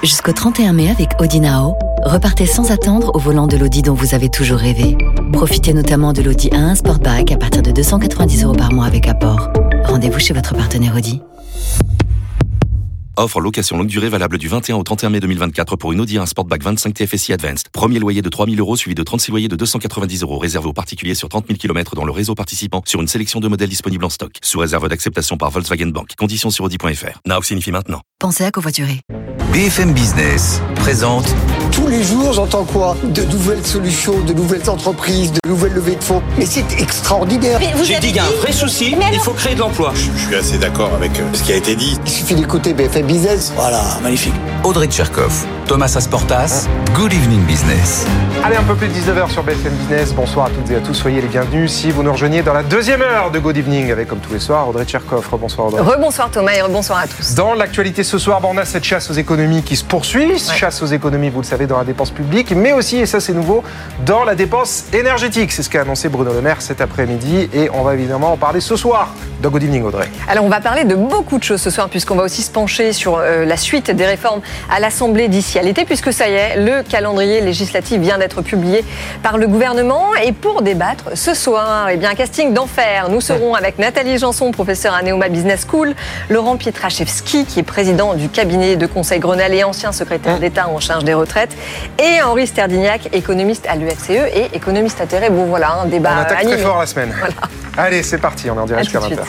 Jusqu'au 31 mai avec Audi Now, repartez sans attendre au volant de l'Audi dont vous avez toujours rêvé. Profitez notamment de l'Audi A1 Sportback à partir de 290 € par mois avec apport. Rendez-vous chez votre partenaire Audi. Offre location longue durée valable du 21 au 31 mai 2024 pour une Audi A1 Sportback 25 TFSI Advanced. Premier loyer de 3 000 € suivi de 36 loyers de 290 € réservé aux particuliers sur 30 000 km dans le réseau participant sur une sélection de modèles disponibles en stock. Sous réserve d'acceptation par Volkswagen Bank. Conditions sur Audi.fr. Now signifie maintenant. Pensez à covoiturer. BFM Business présente. Tous les jours, j'entends quoi ? De nouvelles solutions, de nouvelles entreprises, de nouvelles levées de fonds. Mais c'est extraordinaire. J'ai dit qu'il y a un vrai souci, il faut créer de l'emploi. Je suis assez d'accord avec ce qui a été dit. Il suffit d'écouter BFM Business. Voilà, magnifique. Audrey Tcherkov, Thomas Asportas, Good Evening Business. Allez, un peu plus de 19h sur BFM Business. Bonsoir à toutes et à tous, soyez les bienvenus. Si vous nous rejoignez dans la deuxième heure de Good Evening, avec comme tous les soirs, Audrey Tcherkov. Rebonsoir Audrey. Rebonsoir Thomas et rebonsoir à tous. Dans l'actualité ce soir, on a cette chasse aux économies qui se poursuit. Chasse aux économies, vous le savez, dans la dépense publique, mais aussi, et ça c'est nouveau, dans la dépense énergétique. C'est ce qu'a annoncé Bruno Le Maire cet après-midi et on va évidemment en parler ce soir dans Good Evening Audrey. Alors on va parler de beaucoup de choses ce soir puisqu'on va aussi se pencher sur la suite des réformes à l'Assemblée d'ici à l'été puisque ça y est, le calendrier législatif vient d'être publié par le gouvernement et pour débattre ce soir, eh bien un casting d'enfer. Nous serons avec Nathalie Janson, professeure à Neoma Business School, Laurent Pietraszewski qui est président du cabinet de conseil Grenelle et ancien secrétaire d'État en charge des retraites et Henri Sterdignac, économiste à l'UFCE et économiste atterré. Bon voilà, un débat on attaque animé. Très fort la semaine. Voilà. Allez, c'est parti, on est en direct jusqu'à 20h.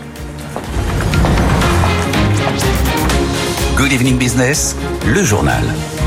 Good Evening Business, le journal.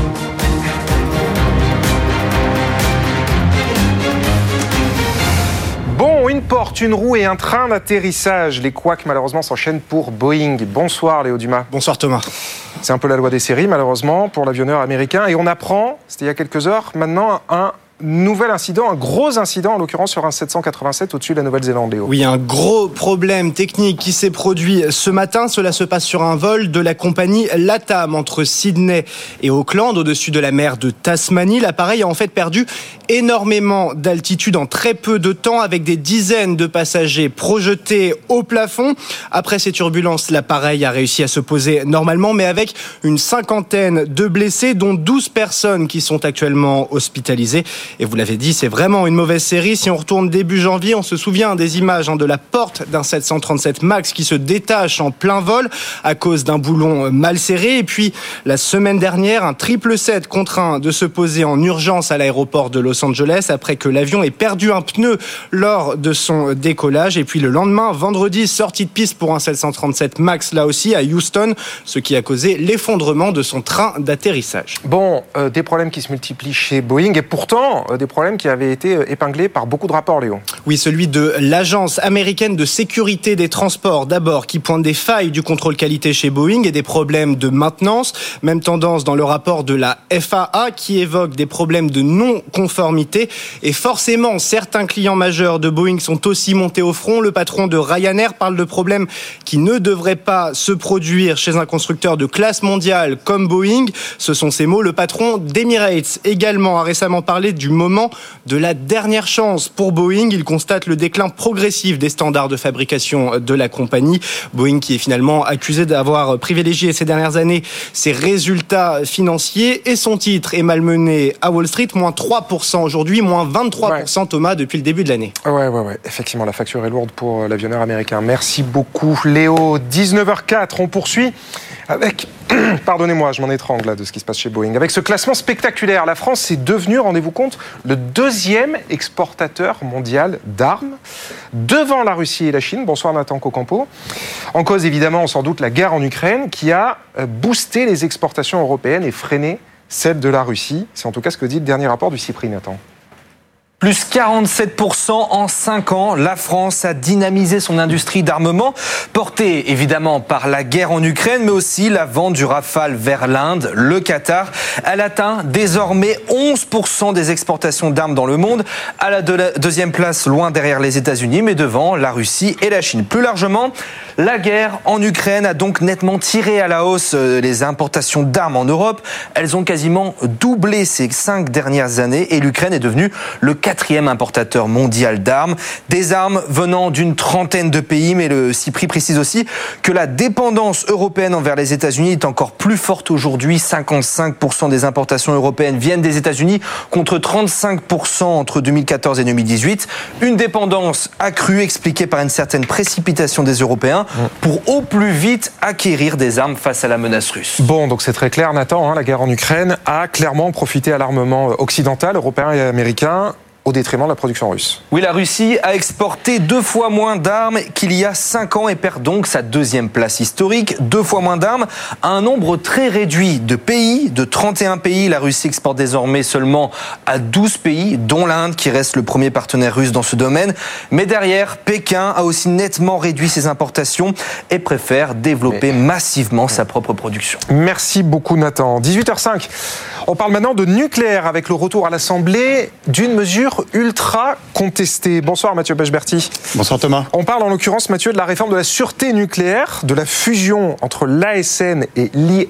Bon, une porte, une roue et un train d'atterrissage. Les couacs, malheureusement, s'enchaînent pour Boeing. Bonsoir, Léo Dumas. Bonsoir, Thomas. C'est un peu la loi des séries, malheureusement, pour l'avionneur américain. Et on apprend, c'était il y a quelques heures, maintenant, un nouvel incident, un gros incident, en l'occurrence sur un 787 au-dessus de la Nouvelle-Zélande, Léo. Oui, un gros problème technique qui s'est produit ce matin. Cela se passe sur un vol de la compagnie LATAM entre Sydney et Auckland, au-dessus de la mer de Tasmanie. L'appareil a en fait perdu énormément d'altitude en très peu de temps, avec des dizaines de passagers projetés au plafond. Après ces turbulences, l'appareil a réussi à se poser normalement, mais avec une cinquantaine de blessés, dont 12 personnes qui sont actuellement hospitalisées. Et vous l'avez dit, c'est vraiment une mauvaise série. Si on retourne début janvier, on se souvient des images de la porte d'un 737 MAX qui se détache en plein vol à cause d'un boulon mal serré. Et puis, la semaine dernière, un 777 contraint de se poser en urgence à l'aéroport de Los Angeles après que l'avion ait perdu un pneu lors de son décollage. Et puis, le lendemain, vendredi, sortie de piste pour un 737 MAX, là aussi, à Houston, ce qui a causé l'effondrement de son train d'atterrissage. Bon, des problèmes qui se multiplient chez Boeing et pourtant, des problèmes qui avaient été épinglés par beaucoup de rapports, Léo. Oui, celui de l'Agence américaine de sécurité des transports, d'abord, qui pointe des failles du contrôle qualité chez Boeing et des problèmes de maintenance. Même tendance dans le rapport de la FAA qui évoque des problèmes de non-conformité. Et forcément, certains clients majeurs de Boeing sont aussi montés au front. Le patron de Ryanair parle de problèmes qui ne devraient pas se produire chez un constructeur de classe mondiale comme Boeing. Ce sont ces mots. Le patron d'Emirates également a récemment parlé du moment de la dernière chance pour Boeing. Il constate le déclin progressif des standards de fabrication de la compagnie. Boeing qui est finalement accusé d'avoir privilégié ces dernières années ses résultats financiers et son titre est malmené à Wall Street, moins 3% aujourd'hui, moins 23% Thomas depuis le début de l'année. Ouais. Effectivement, la facture est lourde pour l'avionneur américain. Merci beaucoup Léo. 19h04, on poursuit avec... Pardonnez-moi, je m'en étrangle là de ce qui se passe chez Boeing. Avec ce classement spectaculaire, la France est devenue, rendez-vous compte, le deuxième exportateur mondial d'armes, devant la Russie et la Chine. Bonsoir Nathan Cocampo. En cause, évidemment, sans doute, la guerre en Ukraine qui a boosté les exportations européennes et freiné celles de la Russie. C'est en tout cas ce que dit le dernier rapport du CIPRI, Nathan. Plus 47% en 5 ans, la France a dynamisé son industrie d'armement, portée évidemment par la guerre en Ukraine, mais aussi la vente du Rafale vers l'Inde, le Qatar. Elle atteint désormais 11% des exportations d'armes dans le monde, à la deuxième place, loin derrière les États-Unis, mais devant la Russie et la Chine. Plus largement, la guerre en Ukraine a donc nettement tiré à la hausse les importations d'armes en Europe. Elles ont quasiment doublé ces 5 dernières années et l'Ukraine est devenue le 4e importateur mondial d'armes. Des armes venant d'une trentaine de pays, mais le CIPRI précise aussi que la dépendance européenne envers les États-Unis est encore plus forte aujourd'hui. 55% des importations européennes viennent des États-Unis contre 35% entre 2014 et 2018. Une dépendance accrue expliquée par une certaine précipitation des Européens pour au plus vite acquérir des armes face à la menace russe. Bon, donc c'est très clair, Nathan, la guerre en Ukraine a clairement profité à l'armement occidental, européen et américain, au détriment de la production russe. Oui, la Russie a exporté 2 fois moins d'armes qu'il y a 5 ans et perd donc sa 2e place historique. 2 fois moins d'armes à un nombre très réduit de pays, de 31 pays. La Russie exporte désormais seulement à 12 pays, dont l'Inde qui reste le premier partenaire russe dans ce domaine. Mais derrière, Pékin a aussi nettement réduit ses importations et préfère développer massivement sa propre production. Merci beaucoup, Nathan. 18h05. On parle maintenant de nucléaire avec le retour à l'Assemblée d'une mesure ultra contestée. Bonsoir Mathieu Pechberti. Bonsoir Thomas. On parle en l'occurrence, Mathieu, de la réforme de la sûreté nucléaire, de la fusion entre l'ASN et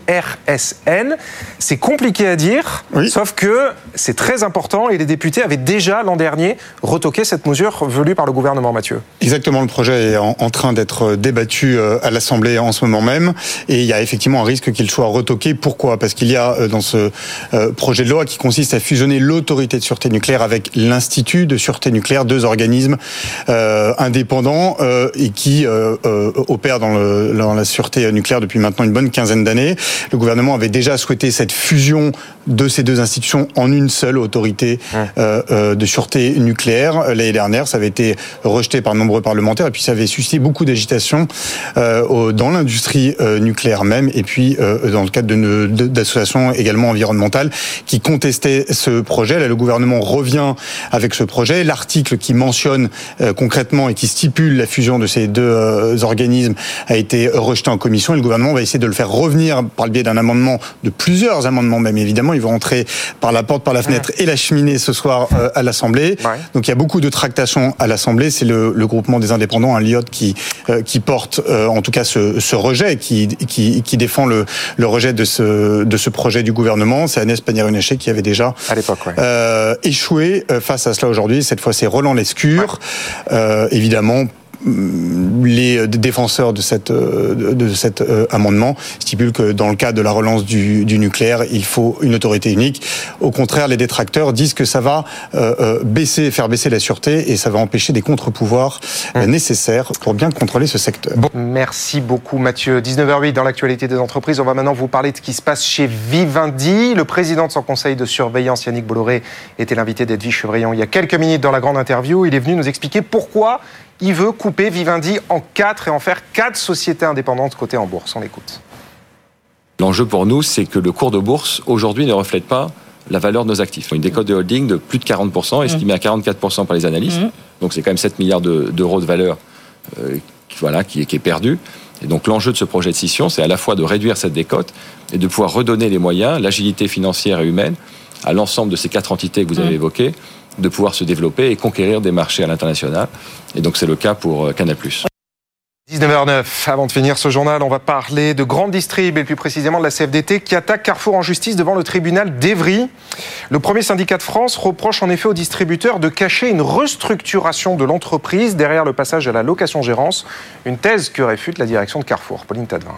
l'IRSN. C'est compliqué à dire, sauf que c'est très important et les députés avaient déjà l'an dernier retoqué cette mesure velue par le gouvernement, Mathieu. Exactement, le projet est en train d'être débattu à l'Assemblée en ce moment même et il y a effectivement un risque qu'il soit retoqué. Pourquoi ? Parce qu'il y a dans ce projet de loi qui consiste à fusionner l'autorité de sûreté nucléaire avec l'Institut de sûreté nucléaire, 2 organismes indépendants et qui opèrent dans la sûreté nucléaire depuis maintenant une bonne quinzaine d'années. Le gouvernement avait déjà souhaité cette fusion de ces 2 institutions en une seule autorité de sûreté nucléaire. L'année dernière, ça avait été rejeté par de nombreux parlementaires et puis ça avait suscité beaucoup d'agitation dans l'industrie nucléaire même et puis dans le cadre d'associations également environnementales qui contestaient ce projet. Là, le gouvernement revient avec ce projet. L'article qui mentionne concrètement et qui stipule la fusion de ces 2 organismes a été rejeté en commission et le gouvernement va essayer de le faire revenir par le biais d'un amendement, de plusieurs amendements même évidemment. Ils vont rentrer par la porte, par la fenêtre et la cheminée ce soir à l'Assemblée. Donc il y a beaucoup de tractations à l'Assemblée. C'est le groupement des indépendants, l'IOT, qui porte en tout cas ce rejet, qui défend le rejet de ce projet du gouvernement. C'est Agnès Pannier-Runacher qui avait déjà à l'époque échoué face à cela aujourd'hui. Cette fois, c'est Roland Lescure. Évidemment, les défenseurs de cet amendement stipulent que dans le cadre de la relance du nucléaire, il faut une autorité unique. Au contraire, les détracteurs disent que ça va faire baisser la sûreté et ça va empêcher des contre-pouvoirs nécessaires pour bien contrôler ce secteur. Bon, merci beaucoup Mathieu. 19h08 dans l'actualité des entreprises. On va maintenant vous parler de ce qui se passe chez Vivendi. Le président de son conseil de surveillance, Yannick Bolloré, était l'invité d'Edwige Chevrillon il y a quelques minutes dans la grande interview. Il est venu nous expliquer pourquoi il veut couper Vivendi en 4 et en faire 4 sociétés indépendantes cotées en bourse. On l'écoute. L'enjeu pour nous, c'est que le cours de bourse, aujourd'hui, ne reflète pas la valeur de nos actifs. Une décote de holding de plus de 40%, estimée à 44% par les analystes. Donc c'est quand même 7 milliards d'euros de valeur qui est perdue. Et donc l'enjeu de ce projet de scission, c'est à la fois de réduire cette décote et de pouvoir redonner les moyens, l'agilité financière et humaine à l'ensemble de ces 4 entités que vous avez évoquées, de pouvoir se développer et conquérir des marchés à l'international. Et donc c'est le cas pour Canal+. 19h09, avant de finir ce journal, on va parler de Grande Distrib et plus précisément de la CFDT qui attaque Carrefour en justice devant le tribunal d'Évry. Le premier syndicat de France reproche en effet aux distributeurs de cacher une restructuration de l'entreprise derrière le passage à la location-gérance, une thèse que réfute la direction de Carrefour. Pauline Tadevin.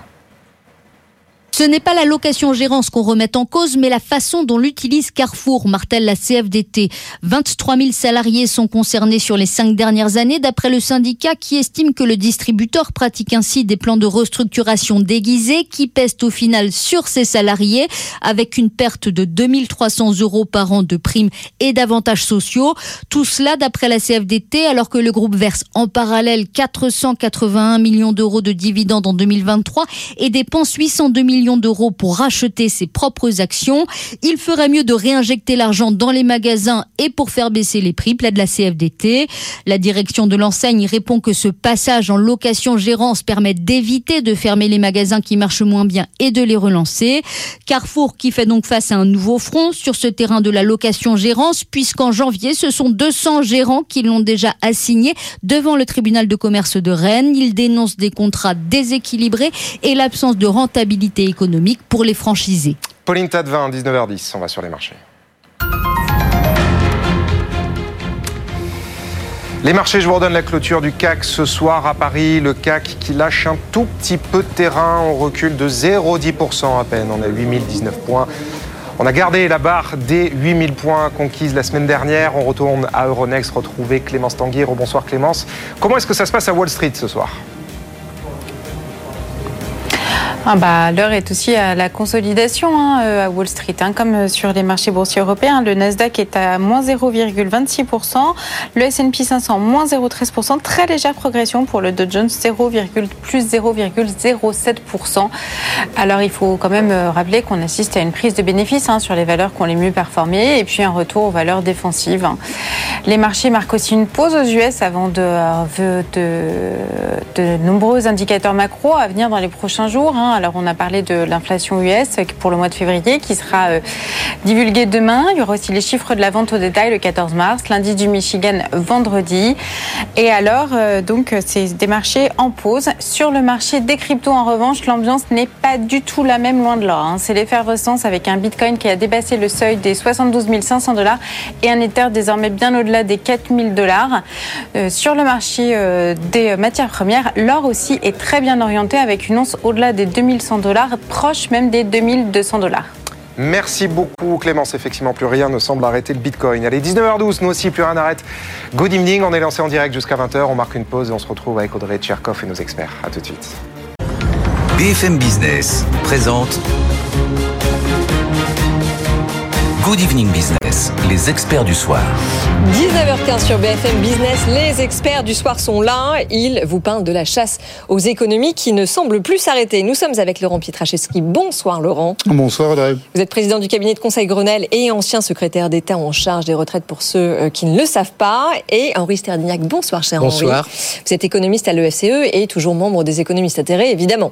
Ce n'est pas la location-gérance qu'on remet en cause, mais la façon dont l'utilise Carrefour, martèle la CFDT. 23 000 salariés sont concernés sur les 5 dernières années, d'après le syndicat qui estime que le distributeur pratique ainsi des plans de restructuration déguisés qui pèsent au final sur ses salariés, avec une perte de 2 300 € par an de primes et d'avantages sociaux. Tout cela d'après la CFDT, alors que le groupe verse en parallèle 481 millions d'euros de dividendes en 2023 et dépense 802 millions d'euros pour racheter ses propres actions. Il ferait mieux de réinjecter l'argent dans les magasins et pour faire baisser les prix, plaide la CFDT. La direction de l'enseigne répond que ce passage en location-gérance permet d'éviter de fermer les magasins qui marchent moins bien et de les relancer. Carrefour qui fait donc face à un nouveau front sur ce terrain de la location-gérance, puisqu'en janvier, ce sont 200 gérants qui l'ont déjà assigné devant le tribunal de commerce de Rennes. Ils dénoncent des contrats déséquilibrés et l'absence de rentabilité économique pour les franchisés. Pauline Tadevin, 19h10, on va sur les marchés. Les marchés, je vous redonne la clôture du CAC ce soir à Paris. Le CAC qui lâche un tout petit peu de terrain. On recule de 0,10% à peine. On a 8019 points. On a gardé la barre des 8000 points conquises la semaine dernière. On retourne à Euronext retrouver Clémence Tanguy. Bonsoir Clémence. Comment est-ce que ça se passe à Wall Street ce soir ? L'heure est aussi à la consolidation à Wall Street, comme sur les marchés boursiers européens. Le Nasdaq est à moins 0,26%, le S&P 500 moins 0,13%, très légère progression pour le Dow Jones, plus 0,07%. Alors il faut quand même rappeler qu'on assiste à une prise de bénéfices sur les valeurs qui ont les mieux performé et puis un retour aux valeurs défensives. Les marchés marquent aussi une pause aux US avant de nombreux indicateurs macro à venir dans les prochains jours. Alors on a parlé de l'inflation US pour le mois de février qui sera divulguée demain. Il y aura aussi les chiffres de la vente au détail le 14 mars, l'indice du Michigan vendredi. Et alors donc c'est des marchés en pause. Sur le marché des cryptos en revanche, l'ambiance n'est pas du tout la même, loin de là. C'est l'effervescence avec un Bitcoin qui a dépassé le seuil des 72 500 $ et un Ether désormais bien au-delà des 4 000 $. Sur le marché des matières premières, l'or aussi est très bien orienté avec une once au-delà des 2100 $, proche même des 2200 $. Merci beaucoup Clémence. Effectivement, plus rien ne semble arrêter le Bitcoin. Allez, 19h12, nous aussi, plus rien n'arrête. Good evening, on est lancé en direct jusqu'à 20h. On marque une pause et on se retrouve avec Audrey Tcherkov et nos experts. À tout de suite. BFM Business présente Good Evening Business, les experts du soir. 19h15 sur BFM Business, les experts du soir sont là. Ils vous parlent de la chasse aux économies qui ne semble plus s'arrêter. Nous sommes avec Laurent Pietraszewski. Bonsoir Laurent. Bonsoir Audrey. Vous êtes président du cabinet de conseil Grenelle et ancien secrétaire d'État en charge des retraites pour ceux qui ne le savent pas. Et Henri Sterdignac. Bonsoir cher Bonsoir. Henri. Vous êtes économiste à l'EFCE et toujours membre des économistes atterrés, évidemment.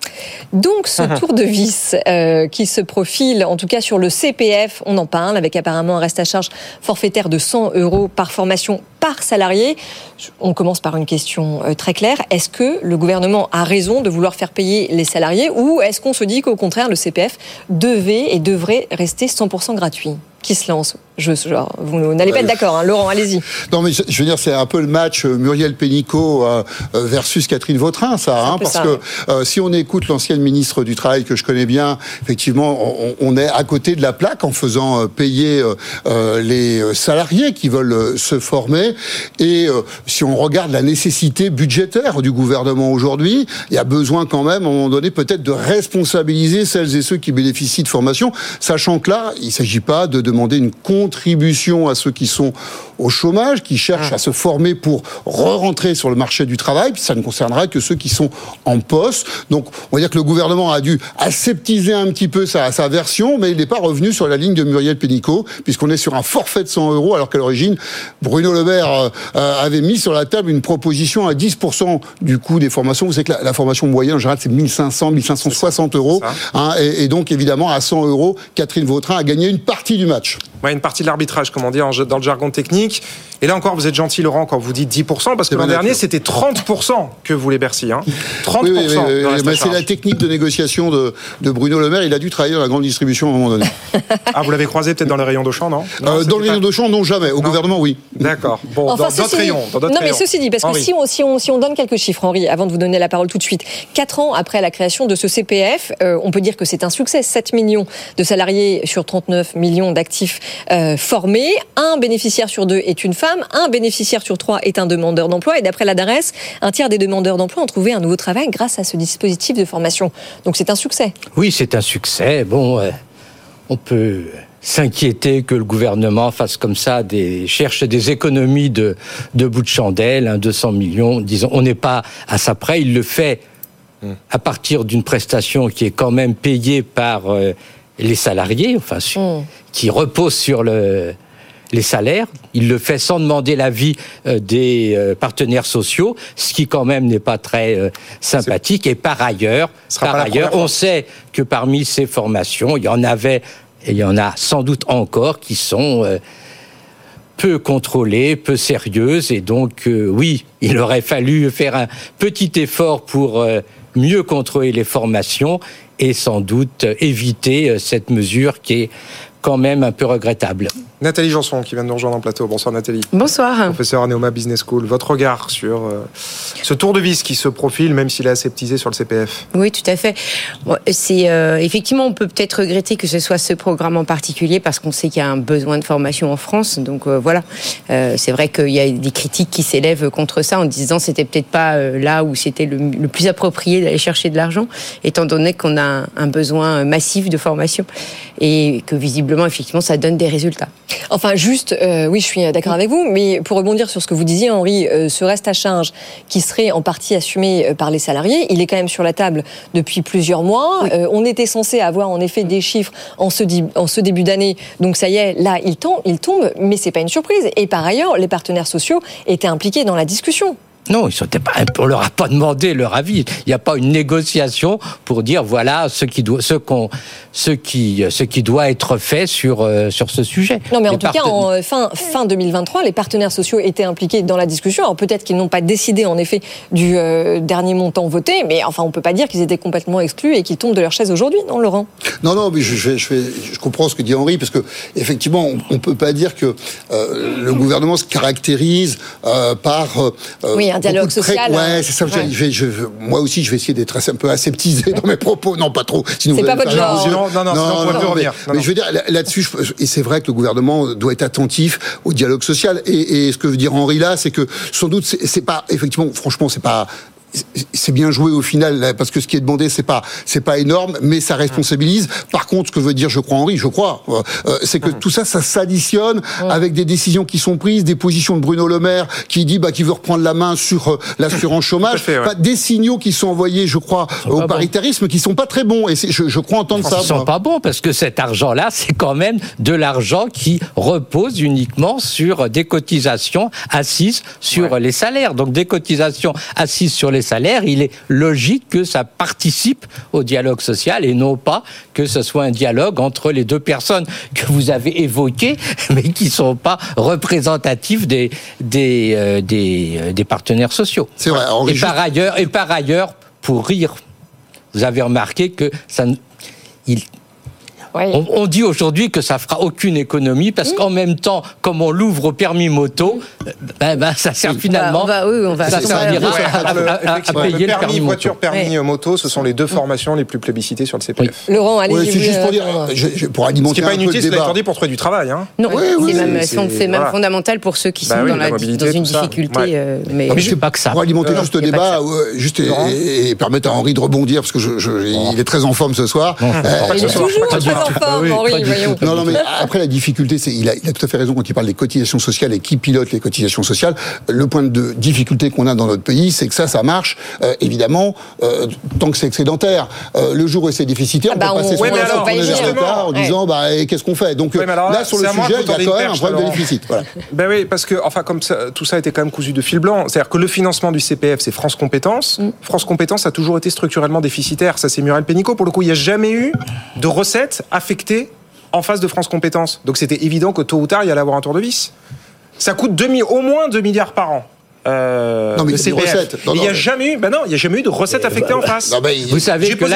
Donc ce tour de vis qui se profile, en tout cas sur le CPF, on en parle, avec apparemment un reste à charge forfaitaire de 100 € par formation par salarié. On commence par une question très claire. Est-ce que le gouvernement a raison de vouloir faire payer les salariés ou est-ce qu'on se dit qu'au contraire le CPF devait et devrait rester 100% gratuit ? Qui se lance ? Vous n'allez pas être d'accord, Laurent, allez-y. Non, mais je veux dire, c'est un peu le match Muriel Pénicaud versus Catherine Vautrin, parce que si on écoute l'ancienne ministre du Travail que je connais bien, effectivement, on est à côté de la plaque en faisant payer les salariés qui veulent se former. Et si on regarde la nécessité budgétaire du gouvernement aujourd'hui, il y a besoin quand même, à un moment donné, peut-être de responsabiliser celles et ceux qui bénéficient de formation, sachant que là, il ne s'agit pas de demander une contribution à ceux qui sont au chômage, qui cherchent à se former pour re-rentrer sur le marché du travail, puis ça ne concernera que ceux qui sont en poste. Donc, on va dire que le gouvernement a dû aseptiser un petit peu sa version, mais il n'est pas revenu sur la ligne de Muriel Pénicaud, puisqu'on est sur un forfait de 100 €, alors qu'à l'origine, Bruno Le Maire avait mis sur la table une proposition à 10% du coût des formations. Vous savez que la formation moyenne, en général, c'est 1500, 1560 €. Et donc, évidemment, à 100 €, Catherine Vautrin a gagné une partie du match. Ouais, une partie de l'arbitrage, comme on dit dans le jargon technique. Et là encore, vous êtes gentil, Laurent, quand vous dites 10%, parce que l'an dernier, c'était 30% que voulait Bercy. 30%. Oui, mais c'est la technique de négociation de Bruno Le Maire. Il a dû travailler dans la grande distribution à un moment donné. Vous l'avez croisé peut-être dans les rayons d'Auchan, non, dans les rayons d'Auchan, non, jamais. Au gouvernement, oui. D'accord. Bon, dans d'autres rayons. Mais ceci dit, parce que si on donne quelques chiffres, Henri, avant de vous donner la parole tout de suite, 4 ans après la création de ce CPF, on peut dire que c'est un succès. 7 millions de salariés sur 39 millions d'actifs formés. Un bénéficiaire sur 2 est une femme. Un bénéficiaire sur 3 est un demandeur d'emploi. Et d'après la DARES, un tiers des demandeurs d'emploi ont trouvé un nouveau travail grâce à ce dispositif de formation. Donc c'est un succès. Oui, c'est un succès. Bon, on peut s'inquiéter que le gouvernement fasse comme ça, cherche des économies de bout de chandelle, 200 millions. Disons, on n'est pas à ça près. Il le fait à partir d'une prestation qui est quand même payée par les salariés, qui repose sur les salaires. Il le fait sans demander l'avis des partenaires sociaux, ce qui quand même n'est pas très sympathique. Et par ailleurs, on sait que parmi ces formations, il y en avait, et il y en a sans doute encore, qui sont peu contrôlées, peu sérieuses. Et donc, oui, il aurait fallu faire un petit effort pour mieux contrôler les formations et sans doute éviter cette mesure qui est quand même un peu regrettable. Nathalie Janson qui vient de nous rejoindre en plateau. Bonsoir Nathalie. Bonsoir. Professeur à Neoma Business School. Votre regard sur ce tour de vis qui se profile, même s'il est aseptisé sur le CPF? Oui, tout à fait. Bon, effectivement, on peut peut-être regretter que ce soit ce programme en particulier parce qu'on sait qu'il y a un besoin de formation en France. Donc voilà, c'est vrai qu'il y a des critiques qui s'élèvent contre ça en disant c'était peut-être pas là où c'était le plus approprié d'aller chercher de l'argent, étant donné qu'on a un besoin massif de formation et que visiblement, effectivement, ça donne des résultats. Enfin, juste, oui, je suis d'accord avec vous, mais pour rebondir sur ce que vous disiez, Henri, ce reste à charge qui serait en partie assumé par les salariés, il est quand même sur la table depuis plusieurs mois. Oui. On était censé avoir en effet des chiffres en ce début d'année, donc ça y est, là, il tombe, mais c'est pas une surprise. Et par ailleurs, les partenaires sociaux étaient impliqués dans la discussion. Non, on leur a pas demandé leur avis. Il n'y a pas une négociation pour dire voilà ce qui doit être fait sur ce sujet. Non, mais en tout cas, en fin 2023, les partenaires sociaux étaient impliqués dans la discussion. Alors peut-être qu'ils n'ont pas décidé en effet du dernier montant voté, mais enfin on peut pas dire qu'ils étaient complètement exclus et qu'ils tombent de leur chaise aujourd'hui, non, Laurent? Non, mais je comprends ce que dit Henri, parce que effectivement, on peut pas dire que le gouvernement se caractérise par oui, un dialogue social. Ouais, c'est ça. Ouais. Moi aussi, je vais essayer d'être un peu aseptisé dans mes propos. Non, pas trop. Sinon, c'est pas votre genre. Non, on peut plus revenir. Mais je veux dire, là-dessus, et c'est vrai que le gouvernement doit être attentif au dialogue social. Et ce que veut dire Henri là, c'est que sans doute, c'est pas, effectivement, franchement, c'est bien joué au final, parce que ce qui est demandé, c'est pas énorme, mais ça responsabilise. Par contre, ce que veut dire, je crois, Henri, c'est que tout ça s'additionne avec des décisions qui sont prises, des positions de Bruno Le Maire qui dit qu'il veut reprendre la main sur l'assurance chômage, des signaux qui sont envoyés, je crois, au paritarisme, qui sont pas très bons. Et je crois entendre ça. Ils sont pas bons parce que cet argent-là, c'est quand même de l'argent qui repose uniquement sur des cotisations assises sur les salaires. Donc des cotisations assises sur les salaires, il est logique que ça participe au dialogue social et non pas que ce soit un dialogue entre les deux personnes que vous avez évoquées, mais qui ne sont pas représentatifs des partenaires sociaux. C'est vrai. Et par ailleurs, pour rire, vous avez remarqué que on dit aujourd'hui que ça fera aucune économie parce qu'en même temps, comme on l'ouvre au permis moto, ça sert finalement. Ça servira à payer le permis voiture, permis moto. Ce sont les deux formations les plus plébiscitées sur le CPF. Oui. Laurent, allez. C'est juste pour dire, pour alimenter un peu le débat. Ce qui n'est pas inutile, c'est pour trouver du travail. Hein. Non, c'est même fondamental pour ceux qui sont dans une difficulté. Mais je sais pas que ça. Pour alimenter juste le débat, et permettre à Henri de rebondir parce que il est très en forme ce soir. Il est toujours très en forme, Henri, voyons. Non, mais après la difficulté, il a tout à fait raison quand il parle des cotisations sociales et qui pilote les cotisations sociales. Le point de difficulté qu'on a dans notre pays, c'est que ça marche, évidemment, tant que c'est excédentaire. Le jour où c'est déficitaire, on peut passer son temps vers l'État en disant, qu'est-ce qu'on fait? Donc là, sur le sujet, il y a quand même un problème de déficit. Voilà. Ben oui, parce que, comme ça, tout ça a été quand même cousu de fil blanc. C'est-à-dire que le financement du CPF, c'est France Compétences. France Compétences a toujours été structurellement déficitaire. Ça, c'est Muriel Pénicaud. Pour le coup, il n'y a jamais eu de recettes affectées en face de France Compétences. Donc c'était évident que tôt ou tard, il y allait avoir un tour de vis. Ça coûte au moins 2 milliards par an. Non, mais il y a des recettes. Il n'y a jamais eu de recettes affectées en face. Vous savez que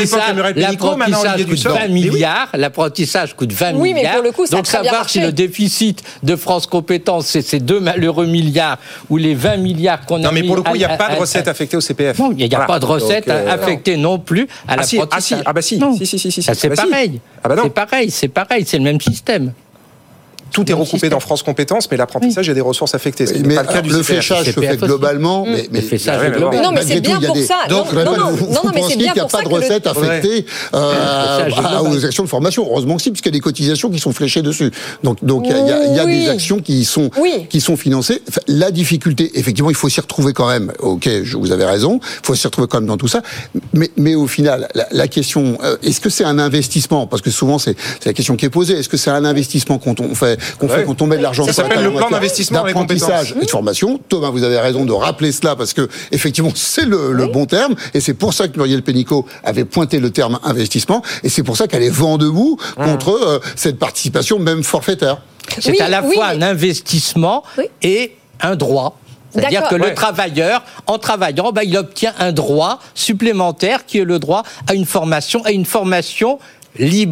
l'apprentissage coûte 20 milliards. Mais pour le coup, donc savoir si le déficit de France Compétences, c'est ces 2 malheureux milliards ou les 20 milliards qu'on a mis... Non, mais pour le coup, il n'y a pas de recettes affectées au CPF. Non, il n'y a pas de recettes affectées non plus à l'apprentissage. Ah bah si. C'est pareil. C'est pareil, c'est le même système. Tout est recoupé dans France Compétences, mais l'apprentissage, il y a des ressources affectées. Ce mais pas le cas du le CPF. fléchage se fait globalement. Non, mais c'est bien pour ça. Donc, vous pensez qu'il n'y a pas de recettes affectées aux actions de formation? Heureusement que si, puisqu'il y a des cotisations qui sont fléchées dessus. Donc il y a des actions qui sont financées. La difficulté, effectivement, il faut s'y retrouver quand même. Ok, vous avez raison. Il faut s'y retrouver quand même dans tout ça. Mais au final, la question, est-ce que c'est un investissement? Parce que souvent, c'est la question qui est posée. Est-ce que c'est un investissement qu'on fait quand on met de l'argent ça s'appelle le plan d'investissement d'apprentissage et de formation. Thomas, vous avez raison de rappeler cela parce que effectivement c'est le bon terme et c'est pour ça que Muriel Pénicaud avait pointé le terme investissement et c'est pour ça qu'elle est vent debout contre cette participation même forfaitaire. C'est à la fois un investissement et un droit. C'est-à-dire que le travailleur, en travaillant, il obtient un droit supplémentaire qui est le droit à une formation libre,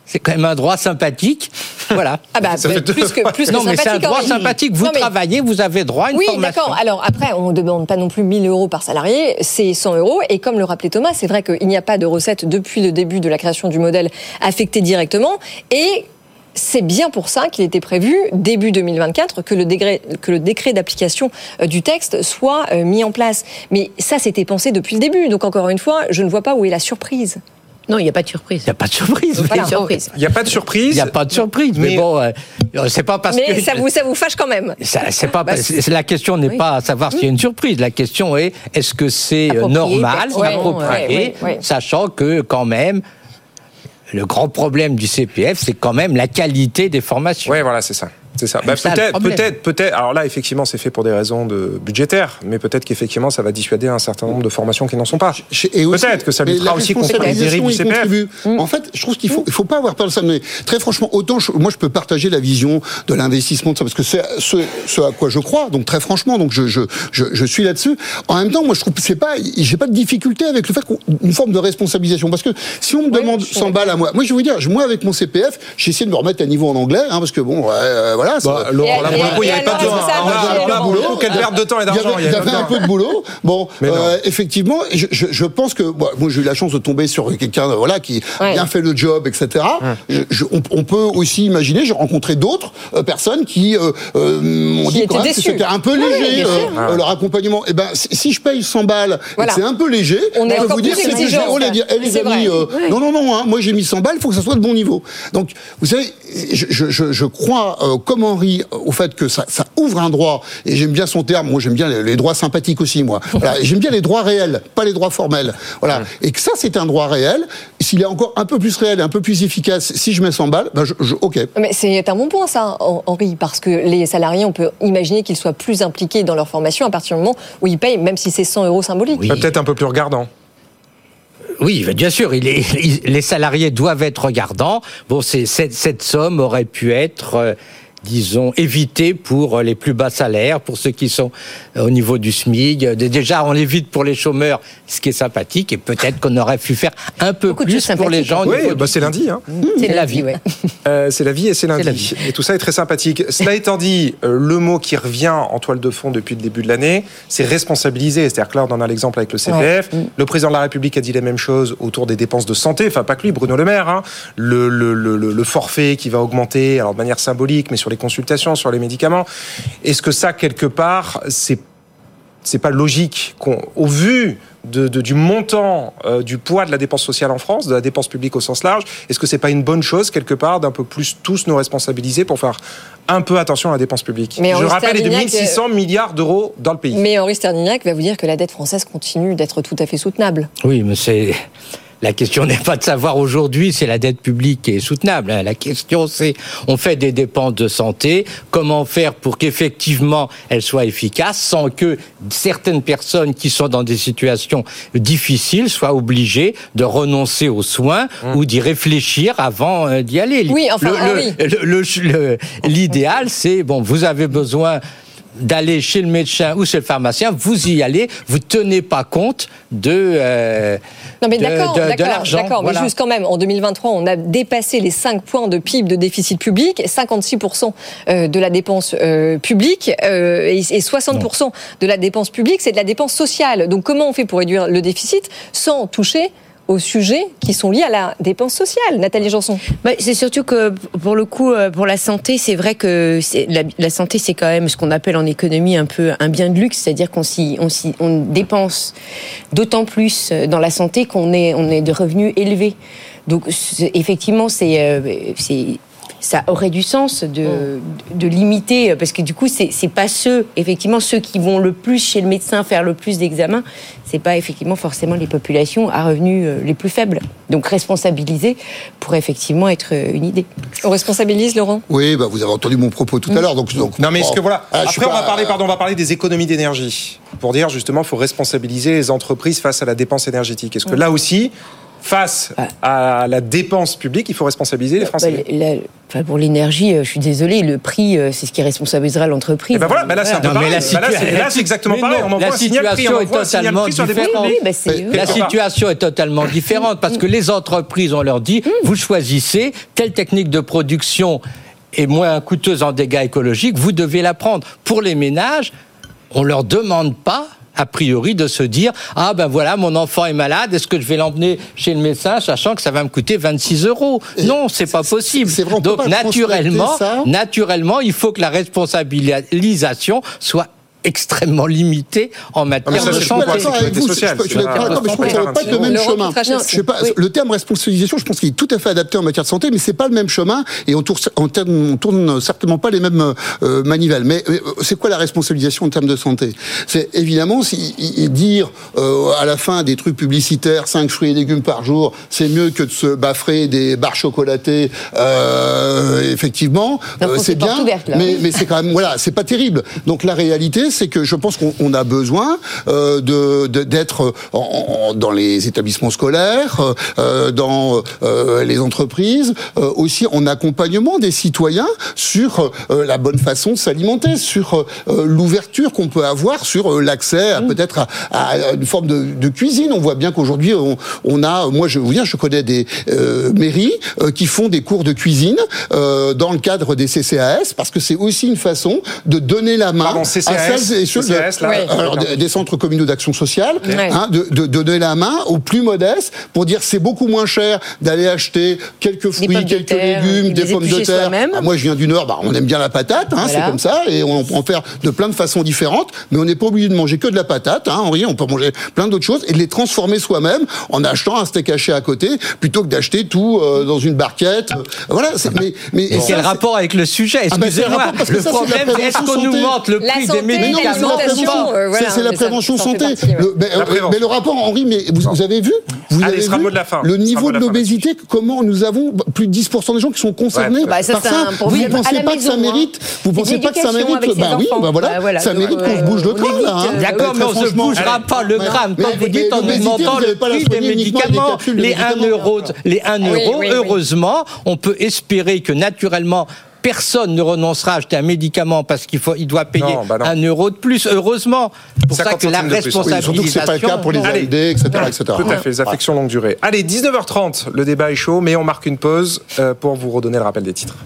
C'est quand même un droit sympathique. Voilà. Ah bah, plus que non, mais c'est un droit sympathique. sympathique. Vous travaillez, vous avez droit à une formation. Oui, d'accord. Alors après, on ne demande pas non plus 1 000 euros par salarié, c'est 100 euros. Et comme le rappelait Thomas, c'est vrai qu'il n'y a pas de recettes depuis le début de la création du modèle affectées directement. Et c'est bien pour ça qu'il était prévu, début 2024, que le décret d'application du texte soit mis en place. Mais ça, c'était pensé depuis le début. Donc encore une fois, je ne vois pas où est la surprise. Non, il n'y a pas de surprise. Il n'y a pas de surprise. Voilà. Il n'y a pas de surprise. Il n'y a pas de surprise. Mais bon, c'est pas parce que. Mais ça vous fâche quand même. C'est pas. La question n'est pas à savoir s'il y a une surprise. La question est-ce que c'est normal, approprié, sachant que quand même. Le grand problème du CPF, c'est quand même la qualité des formations. Oui, voilà, c'est ça. C'est ça. Bah, peut-être. Alors là, effectivement, c'est fait pour des raisons budgétaires, mais peut-être qu'effectivement, ça va dissuader un certain nombre de formations qui n'en sont pas. Peut-être que ça luttera aussi contre les dérives du CPF. En fait, je trouve qu'il faut pas avoir peur de ça. Mais très franchement, autant moi, je peux partager la vision de l'investissement de ça, parce que c'est ce à quoi je crois. Donc très franchement, donc je suis là-dessus. En même temps, moi, je trouve que j'ai pas de difficulté avec le fait qu'une forme de responsabilisation, parce que si on me demande 100 balles à moi je vais vous dire, moi avec mon CPF, j'ai essayé de me remettre à niveau en anglais, parce que bon, voilà. Laurent, là, pour le coup, il n'y avait pas de boulot. Quelle perte de temps et d'argent. Il y avait un peu de boulot. Bon, effectivement, je pense que moi, j'ai eu la chance de tomber sur quelqu'un, qui a bien fait le job, etc. On peut aussi imaginer, j'ai rencontré d'autres personnes qui m'ont dit quand même que c'était un peu léger leur accompagnement. Et ben, si je paye 100 balles, et que c'est un peu léger, on peut vous dire, c'est léger. On va dire, les amis, non, moi j'ai mis 100 balles, il faut que ça soit de bon niveau. Donc, vous savez, je crois comme Henri au fait que ça ouvre un droit, et j'aime bien son terme, moi j'aime bien les droits sympathiques aussi, moi. Voilà, et j'aime bien les droits réels, pas les droits formels. Voilà. Et que ça, c'est un droit réel. S'il est encore un peu plus réel et un peu plus efficace, si je mets 100 balles, ok. Mais c'est un bon point, ça, Henri, parce que les salariés, on peut imaginer qu'ils soient plus impliqués dans leur formation à partir du moment où ils payent, même si c'est 100 euros symboliques. Oui. Peut-être un peu plus regardant. Oui, bien sûr, les salariés doivent être regardants. Bon, cette somme aurait pu être, disons, évitée pour les plus bas salaires, pour ceux qui sont au niveau du SMIC. Déjà, on l'évite pour les chômeurs, ce qui est sympathique, et peut-être qu'on aurait pu faire un peu plus pour les gens. Oui, c'est lundi. C'est la vie. C'est la vie et c'est lundi. Et tout ça est très sympathique. Cela étant dit, le mot qui revient en toile de fond depuis le début de l'année, c'est responsabiliser. C'est-à-dire que là, on en a l'exemple avec le CPF. Ouais. Le président de la République a dit la même chose autour des dépenses de santé. Enfin, pas que lui, Bruno Le Maire. Le forfait qui va augmenter, alors de manière symbolique, mais sur les consultations, sur les médicaments. Est-ce que ça, quelque part, c'est pas logique au vu du montant du poids de la dépense sociale en France, de la dépense publique au sens large, est-ce que c'est pas une bonne chose quelque part d'un peu plus tous nous responsabiliser pour faire un peu attention à la dépense publique? Je rappelle, il y a 1 600 milliards d'euros dans le pays. Mais Henri Sterdyniak va vous dire que la dette française continue d'être tout à fait soutenable. Oui, mais la question n'est pas de savoir aujourd'hui si la dette publique est soutenable. La question, c'est on fait des dépenses de santé, comment faire pour qu'effectivement elles soient efficaces sans que certaines personnes qui sont dans des situations difficiles soient obligées de renoncer aux soins ou d'y réfléchir avant d'y aller. Oui, enfin, l'idéal, c'est, vous avez besoin d'aller chez le médecin ou chez le pharmacien, vous y allez, vous tenez pas compte de l'argent. D'accord, voilà. Mais juste quand même, en 2023, on a dépassé les 5 points de PIB de déficit public, 56% de la dépense publique et 60% de la dépense publique, c'est de la dépense sociale. Donc comment on fait pour réduire le déficit sans toucher aux sujets qui sont liés à la dépense sociale, Nathalie Janson? C'est surtout que, pour le coup, pour la santé, c'est vrai que la santé, c'est quand même ce qu'on appelle en économie un peu un bien de luxe, c'est-à-dire on dépense d'autant plus dans la santé qu'on est de revenus élevés. Donc, effectivement, ça aurait du sens de limiter, parce que du coup, c'est pas ceux qui vont le plus chez le médecin faire le plus d'examens, c'est pas effectivement forcément les populations à revenus les plus faibles. Donc responsabiliser pourrait effectivement être une idée. On responsabilise, Laurent? Oui, vous avez entendu mon propos tout à l'heure. Donc, non, mais est-ce que voilà. Après, on va parler des économies d'énergie pour dire justement, il faut responsabiliser les entreprises face à la dépense énergétique. Est-ce que là aussi, face à la dépense publique, il faut responsabiliser les Français. Pour l'énergie, je suis désolée, le prix, c'est ce qui responsabilisera l'entreprise. Et là, c'est un peu pareil. Là, c'est exactement pareil. On envoie un signal prix, sur des prix. La situation est totalement différente parce que les entreprises, on leur dit, vous choisissez telle technique de production est moins coûteuse en dégâts écologiques, vous devez la prendre. Pour les ménages, on leur demande pas a priori de se dire mon enfant est malade, est-ce que je vais l'emmener chez le médecin sachant que ça va me coûter 26 €? Non, c'est pas possible. Donc naturellement, il faut que la responsabilisation soit extrêmement limité en matière de santé. Je suis d'accord, mais je pense que ça ne va pas être le même chemin. Le terme responsabilisation, je pense qu'il est tout à fait adapté en matière de santé, mais c'est pas le même chemin et on tourne certainement pas les mêmes manivelles. Mais c'est quoi la responsabilisation en termes de santé? C'est évidemment dire à la fin des trucs publicitaires 5 fruits et légumes par jour, c'est mieux que de se baffrer des barres chocolatées. Effectivement, c'est bien, mais c'est quand même c'est pas terrible. Donc la réalité, c'est que je pense qu'on a besoin d'être dans les établissements scolaires, dans les entreprises, aussi en accompagnement des citoyens sur la bonne façon de s'alimenter, sur l'ouverture qu'on peut avoir sur l'accès peut-être à une forme de cuisine. On voit bien qu'aujourd'hui je connais des mairies qui font des cours de cuisine dans le cadre des CCAS parce que c'est aussi une façon de donner la main à celles et ceux des centres communaux d'action sociale, de donner la main aux plus modestes pour dire c'est beaucoup moins cher d'aller acheter quelques fruits, quelques légumes, des pommes de terre. Moi je viens du Nord, on aime bien la patate, c'est comme ça, et on peut en faire de plein de façons différentes, mais on n'est pas obligé de manger que de la patate, Henri, on peut manger plein d'autres choses et de les transformer soi-même en achetant un steak haché à côté plutôt que d'acheter tout dans une barquette. Mais quel rapport avec le sujet? Excusez-moi, le problème c'est est-ce qu'on nous montre le prix des médicaments? C'est la prévention santé. Mais le rapport, Henri, vous avez vu le niveau de l'obésité, comment nous avons plus de 10% des gens qui sont concernés par ça. Vous ne pensez pas que ça mérite? Vous pensez pas que ça mérite? Ça mérite qu'on se bouge le crâne là. D'accord, mais on ne se bougera pas le crâne. Quand vous dites en augmentant le prix des médicaments, les 1 €, heureusement, on peut espérer que naturellement personne ne renoncera à acheter un médicament parce qu'il doit payer 1 € de plus, heureusement. C'est pour ça que la responsabilisation... Surtout que ce n'est pas le cas pour les ALD, etc. Tout à fait, les affections longue durée. Allez, 19h30, le débat est chaud, mais on marque une pause pour vous redonner le rappel des titres.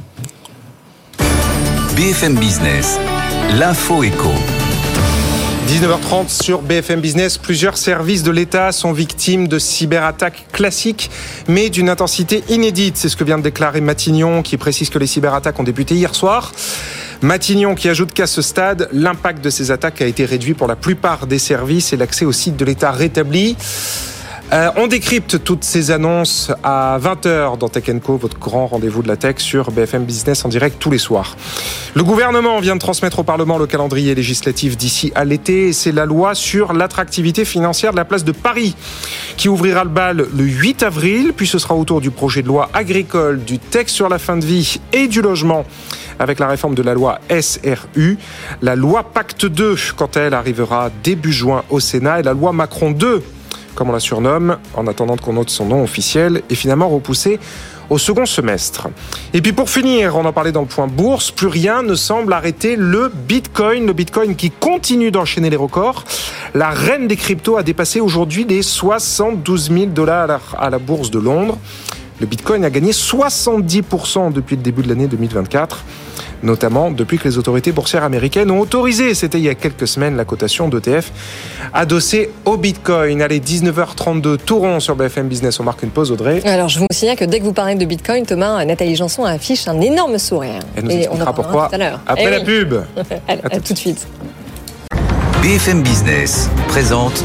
BFM Business, l'info éco. 19h30 sur BFM Business, plusieurs services de l'État sont victimes de cyberattaques classiques, mais d'une intensité inédite. C'est ce que vient de déclarer Matignon, qui précise que les cyberattaques ont débuté hier soir. Matignon qui ajoute qu'à ce stade, l'impact de ces attaques a été réduit pour la plupart des services et l'accès au site de l'État rétabli. On décrypte toutes ces annonces à 20h dans Tech & Co, votre grand rendez-vous de la tech sur BFM Business en direct tous les soirs. Le gouvernement vient de transmettre au Parlement le calendrier législatif d'ici à l'été et c'est la loi sur l'attractivité financière de la place de Paris qui ouvrira le bal le 8 avril, puis ce sera au tour du projet de loi agricole, du texte sur la fin de vie et du logement avec la réforme de la loi SRU. La loi Pacte 2, quant à elle, arrivera début juin au Sénat et la loi Macron 2, comme on la surnomme, en attendant qu'on note son nom officiel, est finalement repoussée au second semestre. Et puis pour finir, on en parlait dans le point bourse, plus rien ne semble arrêter le Bitcoin qui continue d'enchaîner les records. La reine des cryptos a dépassé aujourd'hui les 72 000 $ à la bourse de Londres. Le Bitcoin a gagné 70% depuis le début de l'année 2024. Notamment depuis que les autorités boursières américaines ont autorisé, c'était il y a quelques semaines, la cotation d'ETF adossée au Bitcoin. Allez, 19h32, tout rond sur BFM Business, on marque une pause, Audrey. Alors, je vous signale que dès que vous parlez de Bitcoin, Thomas, Nathalie Janson affiche un énorme sourire. Elle nous expliquera pourquoi tout à l'heure. Après la pub. À tout de suite. BFM Business présente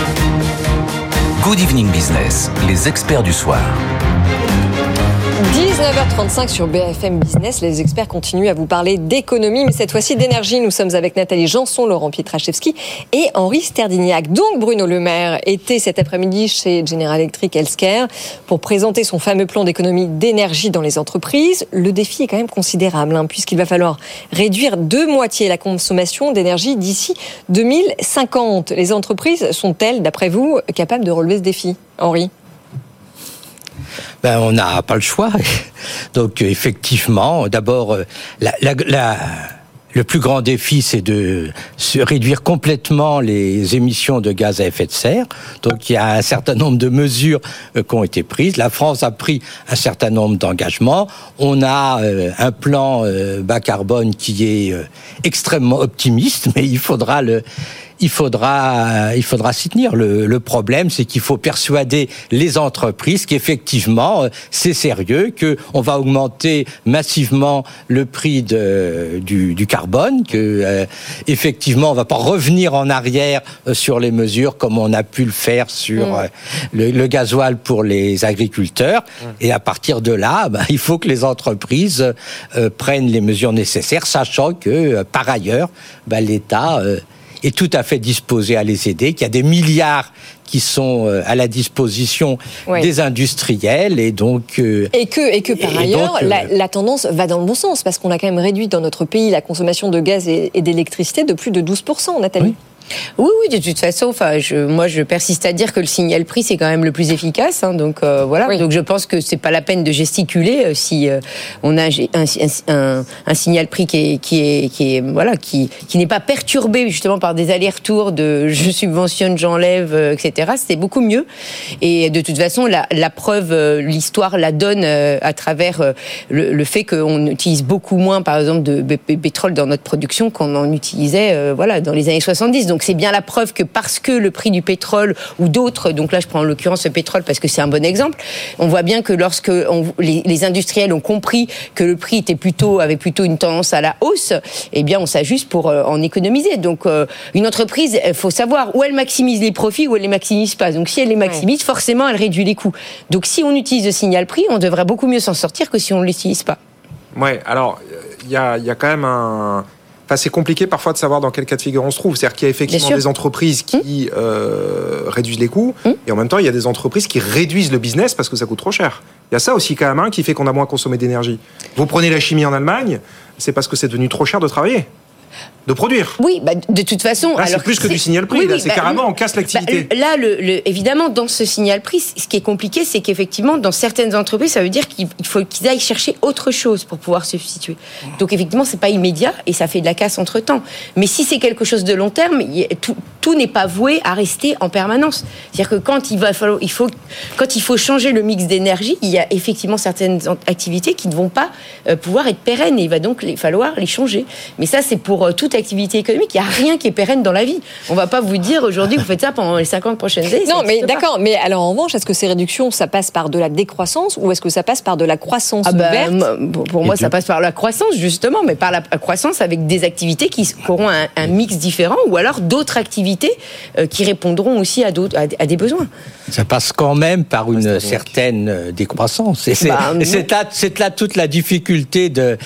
Good Evening Business, les experts du soir. 19h35 sur BFM Business, les experts continuent à vous parler d'économie, mais cette fois-ci d'énergie. Nous sommes avec Nathalie Janson, Laurent Pietraszewski et Henri Sterdignac. Donc Bruno Le Maire était cet après-midi chez General Electric Healthcare pour présenter son fameux plan d'économie d'énergie dans les entreprises. Le défi est quand même considérable, puisqu'il va falloir réduire de moitié la consommation d'énergie d'ici 2050. Les entreprises sont-elles, d'après vous, capables de relever ce défi, Henri ? On n'a pas le choix. Donc effectivement, d'abord, le plus grand défi, c'est de réduire complètement les émissions de gaz à effet de serre. Donc il y a un certain nombre de mesures qui ont été prises. La France a pris un certain nombre d'engagements. On a un plan bas carbone qui est extrêmement optimiste, mais il faudra s'y tenir. Le problème, c'est qu'il faut persuader les entreprises qu'effectivement, c'est sérieux, qu'on va augmenter massivement le prix du carbone, effectivement, on va pas revenir en arrière sur les mesures comme on a pu le faire sur le gasoil pour les agriculteurs. Et à partir de là, il faut que les entreprises prennent les mesures nécessaires, sachant que, par ailleurs, l'État est tout à fait disposé à les aider, qu'il y a des milliards qui sont à la disposition des industriels et donc... Et que par ailleurs, la tendance va dans le bon sens, parce qu'on a quand même réduit dans notre pays la consommation de gaz et d'électricité de plus de 12%, Nathalie. Oui, de toute façon, moi je persiste à dire que le signal prix c'est quand même le plus efficace, donc voilà. Oui. Donc je pense que c'est pas la peine de gesticuler si on a un signal prix qui n'est pas perturbé justement par des allers-retours de je subventionne, j'enlève, etc. C'est beaucoup mieux. Et de toute façon, la preuve, l'histoire la donne à travers le fait qu'on utilise beaucoup moins, par exemple, de pétrole dans notre production qu'on en utilisait, dans les années 70. Donc c'est bien la preuve que parce que le prix du pétrole ou d'autres, donc là je prends en l'occurrence le pétrole parce que c'est un bon exemple, on voit bien que lorsque les industriels ont compris que le prix avait plutôt une tendance à la hausse, eh bien on s'ajuste pour en économiser. Donc une entreprise, il faut savoir où elle maximise les profits, où elle les maximise pas. Donc si elle les maximise, forcément elle réduit les coûts. Donc si on utilise le signal prix, on devrait beaucoup mieux s'en sortir que si on ne l'utilise pas. Ouais, alors il y a quand même c'est compliqué parfois de savoir dans quel cas de figure on se trouve. C'est-à-dire qu'il y a effectivement des entreprises qui réduisent les coûts, et en même temps, il y a des entreprises qui réduisent le business parce que ça coûte trop cher. Il y a ça aussi quand même qui fait qu'on a moins consommé d'énergie. Vous prenez la chimie en Allemagne, c'est parce que c'est devenu trop cher de travailler. De produire. Oui, de toute façon... Là, c'est plus que du signal prix. C'est carrément, on casse l'activité. Là, évidemment, dans ce signal prix, ce qui est compliqué, c'est qu'effectivement, dans certaines entreprises, ça veut dire qu'il faut qu'ils aillent chercher autre chose pour pouvoir se substituer. Donc, effectivement, c'est pas immédiat et ça fait de la casse entre-temps. Mais si c'est quelque chose de long terme, tout n'est pas voué à rester en permanence. C'est-à-dire que quand il faut changer le mix d'énergie, il y a effectivement certaines activités qui ne vont pas pouvoir être pérennes et il va donc falloir les changer. Mais ça, c'est pour toute activité économique. Il n'y a rien qui est pérenne dans la vie. On ne va pas vous dire aujourd'hui, vous faites ça pendant les 50 prochaines années. Non, mais d'accord. Mais alors, en revanche, est-ce que ces réductions, ça passe par de la décroissance ou est-ce que ça passe par de la croissance verte ? Pour moi, ça passe par la croissance, justement, mais par la croissance avec des activités qui auront un mix différent ou alors d'autres activités qui répondront aussi à des besoins. Ça passe quand même par une certaine décroissance. Et c'est là toute la difficulté de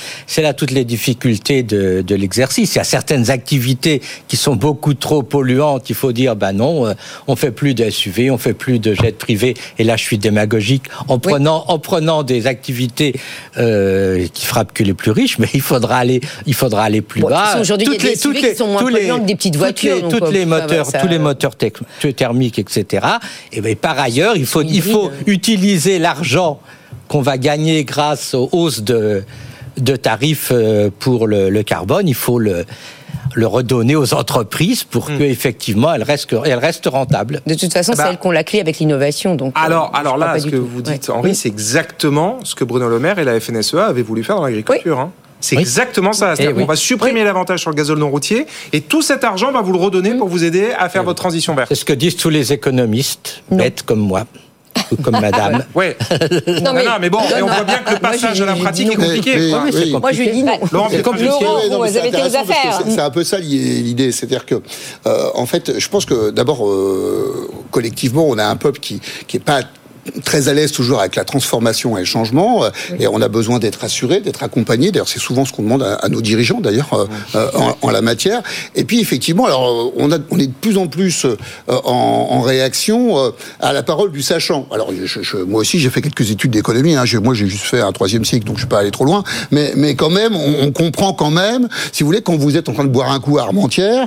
l'exercice. Il y a certaines activités qui sont beaucoup trop polluantes. Il faut dire, non, on fait plus de SUV, on fait plus de jets privés. Et là, je suis démagogique en prenant des activités qui frappent que les plus riches, mais il faudra aller plus bas. Aujourd'hui, il y a des SUV qui sont moins polluants que des petites voitures. Tous les moteurs thermiques, etc. Et par ailleurs, il faut utiliser l'argent qu'on va gagner grâce aux hausses de tarifs pour le carbone. Il faut le redonner aux entreprises pour qu'effectivement elles restent rentables. De toute façon, c'est elles qui ont la clé avec l'innovation. Donc, alors là, ce que vous dites, Henri, c'est exactement ce que Bruno Le Maire et la FNSEA avaient voulu faire dans l'agriculture. Oui. C'est exactement ça. C'est-à-dire qu'on va supprimer l'avantage sur le gazole non routier et tout cet argent va vous le redonner pour vous aider à faire votre transition verte. C'est ce que disent tous les économistes, bêtes comme moi. Ou comme madame. Mais bon, on voit bien que le passage à la pratique est compliqué. Moi, je dis non. Laurent, vous avez été aux affaires. C'est un peu ça l'idée. C'est-à-dire que, en fait, je pense que d'abord, collectivement, on a un peuple qui est pas très à l'aise toujours avec la transformation et le changement, et on a besoin d'être assuré, d'être accompagné. D'ailleurs, c'est souvent ce qu'on demande à nos dirigeants, d'ailleurs, en la matière. Et puis, effectivement, alors on est de plus en plus en réaction à la parole du sachant. Alors, moi aussi, j'ai fait quelques études d'économie. Moi, j'ai juste fait un 3e cycle, donc je ne suis pas allé trop loin. Mais quand même, on comprend quand même, si vous voulez, quand vous êtes en train de boire un coup à Armentières,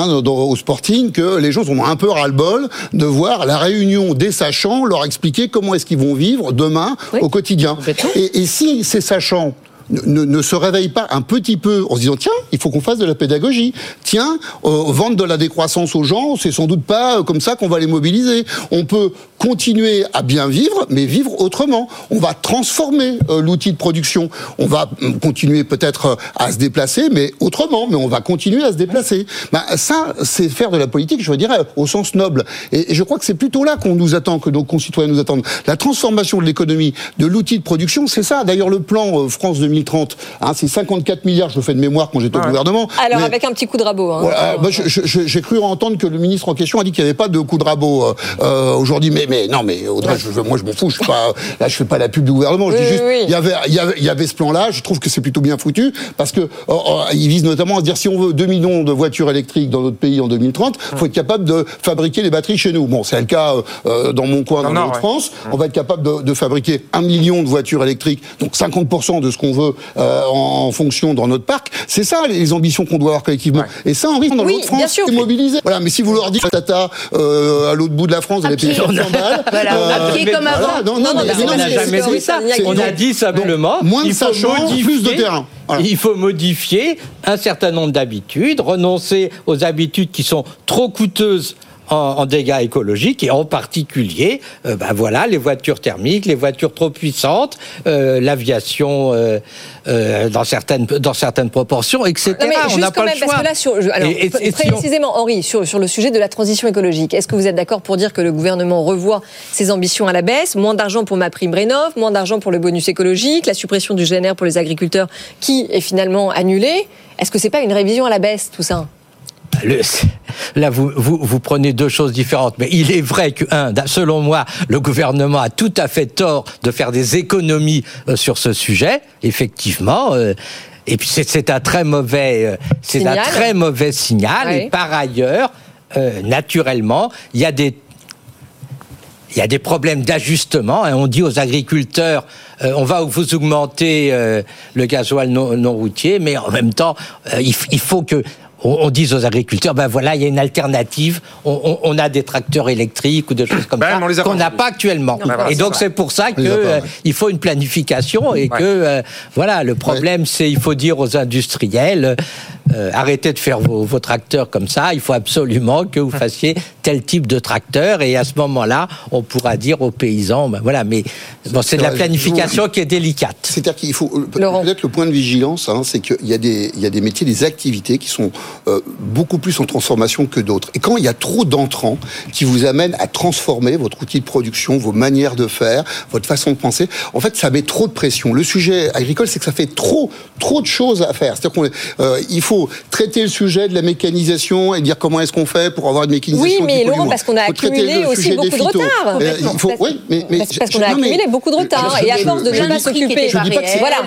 au Sporting, que les gens ont un peu ras-le-bol de voir la réunion des sachants leur expliquer comment est-ce qu'ils vont vivre demain au quotidien. Et si ces sachants ne se réveille pas un petit peu en se disant tiens, il faut qu'on fasse de la pédagogie. Tiens, vendre de la décroissance aux gens, c'est sans doute pas comme ça qu'on va les mobiliser. On peut continuer à bien vivre, mais vivre autrement. On va transformer l'outil de production. On va continuer peut-être à se déplacer, mais autrement. Mais on va continuer à se déplacer. Ça, c'est faire de la politique, je dirais, au sens noble. Et je crois que c'est plutôt là qu'on nous attend, que nos concitoyens nous attendent. La transformation de l'économie, de l'outil de production, c'est ça. D'ailleurs, le plan France 2030, c'est 54 milliards, je le fais de mémoire quand j'étais au gouvernement. Alors, avec un petit coup de rabot. J'ai cru entendre que le ministre en question a dit qu'il n'y avait pas de coup de rabot aujourd'hui. Mais non, mais Audrey, moi je m'en fous. Je fais pas la pub du gouvernement. Je dis juste, il y avait ce plan-là. Je trouve que c'est plutôt bien foutu parce que il vise notamment à se dire si on veut 2 millions de voitures électriques dans notre pays en 2030, faut être capable de fabriquer les batteries chez nous. Bon, c'est le cas dans mon coin, dans notre France. On va être capable de fabriquer 1 million de voitures électriques, donc 50% de ce qu'on veut en fonction dans notre parc. C'est ça les ambitions qu'on doit avoir collectivement. Et ça, Henri, dans l'autre France, c'est mobilisé. Voilà, mais si vous leur dites Tata à l'autre bout de la France, elle est payée 400 balles. Voilà, comme avant. Non, on n'a jamais dit ça. On a dit simplement moins de sachants, plus de terrain. Voilà. Il faut modifier un certain nombre d'habitudes, renoncer aux habitudes qui sont trop coûteuses en dégâts écologiques, et en particulier les voitures thermiques, les voitures trop puissantes, l'aviation dans certaines proportions, etc. Non, mais on n'a pas le choix. Parce que là, précisément, Henri, sur le sujet de la transition écologique, est-ce que vous êtes d'accord pour dire que le gouvernement revoit ses ambitions à la baisse, moins d'argent pour MaPrimeRénov', moins d'argent pour le bonus écologique, la suppression du GNR pour les agriculteurs qui est finalement annulée? Est-ce que c'est pas une révision à la baisse, tout ça? Là, vous prenez deux choses différentes. Mais il est vrai que, selon moi, le gouvernement a tout à fait tort de faire des économies sur ce sujet, effectivement. Et puis c'est un très mauvais signal. Ouais. Et par ailleurs, naturellement, il y a des problèmes d'ajustement. On dit aux agriculteurs, on va vous augmenter le gasoil non routier, mais en même temps, il faut que on dit aux agriculteurs, il y a une alternative, on a des tracteurs électriques ou des choses comme ça qu'on n'a pas actuellement. Et donc c'est pour ça qu'il faut une planification et que le problème c'est il faut dire aux industriels arrêtez de faire vos tracteurs comme ça, il faut absolument que vous fassiez tel type de tracteur, et à ce moment-là on pourra dire aux paysans c'est de la planification qui est délicate. C'est-à-dire qu'il faut peut-être le point de vigilance, c'est qu'il y a des métiers, des activités qui sont beaucoup plus en transformation que d'autres. Et quand il y a trop d'entrants qui vous amènent à transformer votre outil de production, vos manières de faire, votre façon de penser, en fait, ça met trop de pression. Le sujet agricole, c'est que ça fait trop de choses à faire. C'est-à-dire qu'il faut traiter le sujet de la mécanisation et dire comment est-ce qu'on fait pour avoir une mécanisation. Oui, mais Laurent, parce qu'on a accumulé aussi beaucoup de retard. Parce qu'on a accumulé beaucoup de retard. Et à force de ne pas s'occuper. Je dis pas que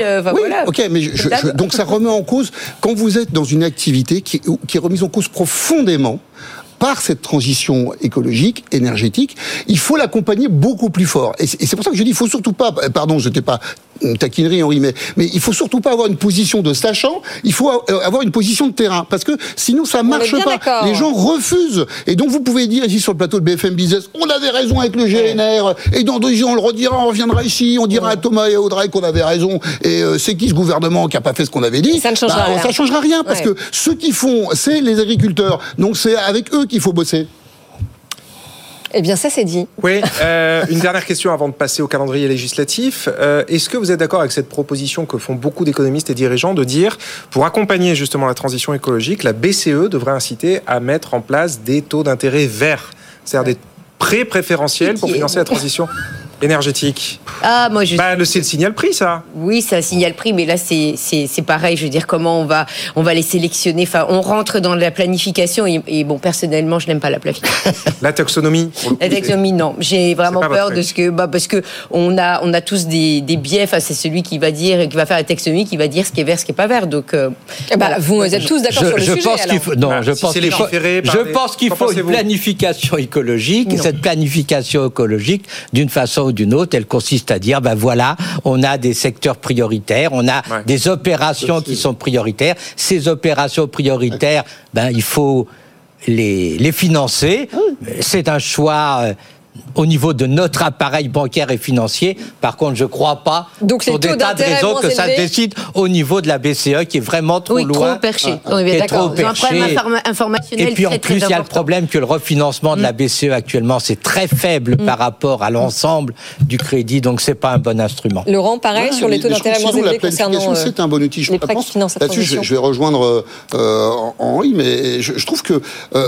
c'est... Donc ça remet en cause, quand vous êtes dans une activité qui est remise en cause profondément par cette transition écologique, énergétique, il faut l'accompagner beaucoup plus fort. Et c'est pour ça que je dis, il faut surtout pas, pardon, je n'étais pas une taquinerie, Henri, mais il faut surtout pas avoir une position de sachant, il faut avoir une position de terrain, parce que sinon ça marche pas. D'accord. Les gens refusent. Et donc vous pouvez dire ici sur le plateau de BFM Business, on avait raison avec le GNR, et dans 2 ans on le redira, on reviendra ici, on dira à Thomas et à Audrey qu'on avait raison, et c'est qui ce gouvernement qui a pas fait ce qu'on avait dit? Ça ne changera rien. Ça changera rien, parce que ceux qui font, c'est les agriculteurs. Donc c'est avec eux qu'il faut bosser. Eh bien, ça, c'est dit. Oui, une dernière question avant de passer au calendrier législatif. Est-ce que vous êtes d'accord avec cette proposition que font beaucoup d'économistes et dirigeants de dire, pour accompagner justement la transition écologique, la BCE devrait inciter à mettre en place des taux d'intérêt verts, c'est-à-dire des prêts préférentiels pour financer la transition? énergétique. Moi, c'est le signal prix, ça. Oui, c'est un signal prix, mais là, c'est pareil. Je veux dire, comment on va les sélectionner. Enfin, on rentre dans la planification et bon, personnellement, je n'aime pas la planification. La taxonomie. La taxonomie, non. J'ai vraiment peur de ce que, parce que on a tous des biais. Enfin, c'est celui qui va faire la taxonomie, qui va dire ce qui est vert, ce qui est pas vert. Donc, vous êtes tous d'accord sur le sujet. Je pense qu'il faut une planification écologique. Et cette planification écologique, d'une façon ou d'une autre, elle consiste à dire, voilà, on a des secteurs prioritaires, on a des opérations qui sont prioritaires. Ces opérations prioritaires, il faut les financer. C'est un choix au niveau de notre appareil bancaire et financier. Par contre, je ne crois pas, pour des tas de raisons, que ça se décide au niveau de la BCE, qui est vraiment trop loin. Trop perché. On est d'accord. C'est un problème informationnel. Et puis en plus, il y a le problème que le refinancement de la BCE actuellement, c'est très faible par rapport à l'ensemble du crédit, donc c'est pas un bon instrument. Laurent, pareil, sur les taux d'intérêt moins élevés concernant c'est un bon outil. les prêts qui financent la transition. Là-dessus, je vais rejoindre Henri, mais je trouve que,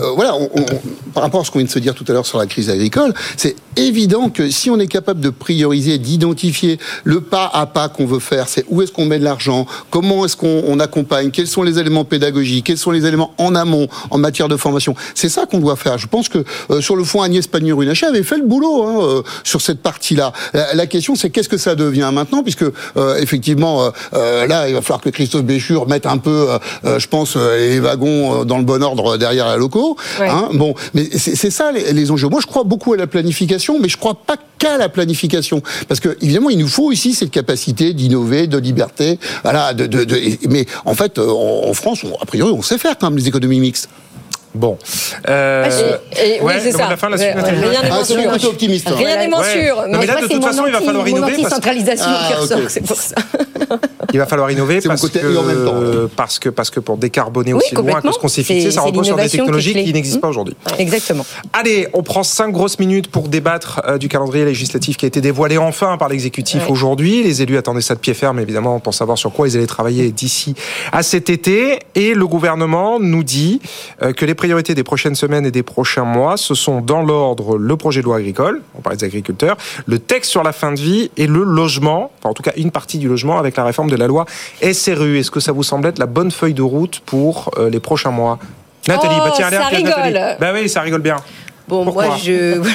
par rapport à ce qu'on vient de se dire tout à l'heure sur la crise agricole, c'est évident que si on est capable de prioriser, d'identifier le pas à pas qu'on veut faire, c'est où est-ce qu'on met de l'argent, comment est-ce qu'on accompagne, quels sont les éléments pédagogiques, quels sont les éléments en amont en matière de formation. C'est ça qu'on doit faire. Je pense que sur le fond, Agnès Pannier-Runacher avait fait le boulot sur cette partie-là. La question, c'est qu'est-ce que ça devient maintenant, puisque effectivement, là, il va falloir que Christophe Béchu remette un peu, je pense, les wagons dans le bon ordre derrière la loco. Ouais. Mais c'est ça les enjeux. Moi, je crois beaucoup à la planification, mais je crois pas qu'à la planification, parce que évidemment, il nous faut ici cette capacité d'innover, de liberté. Voilà, mais en fait, en France, a priori, on sait faire quand même les économies mixtes. Bon. Oui, c'est ça. La fin, la suite, rien n'est moins sûr. Optimiste. Rien n'est moins sûr. Mais là, de toute façon, il va falloir innover. Anti-centralisation qui ressort, c'est pour ça. Il va falloir innover parce que pour décarboner aussi loin que ce qu'on s'est fixé, ça repose sur des technologies qui n'existent pas aujourd'hui. Exactement. Allez, on prend 5 grosses minutes pour débattre du calendrier législatif qui a été dévoilé enfin par l'exécutif aujourd'hui. Les élus attendaient ça de pied ferme, évidemment, pour savoir sur quoi ils allaient travailler d'ici à cet été. Et le gouvernement nous dit que les priorités des prochaines semaines et des prochains mois, ce sont dans l'ordre le projet de loi agricole, on parlait des agriculteurs, le texte sur la fin de vie et le logement, enfin en tout cas une partie du logement avec la réforme de la loi SRU. Est-ce que ça vous semble être la bonne feuille de route pour les prochains mois? Nathalie, ça rigole. Oui, ça rigole bien. Bon, pourquoi? Moi,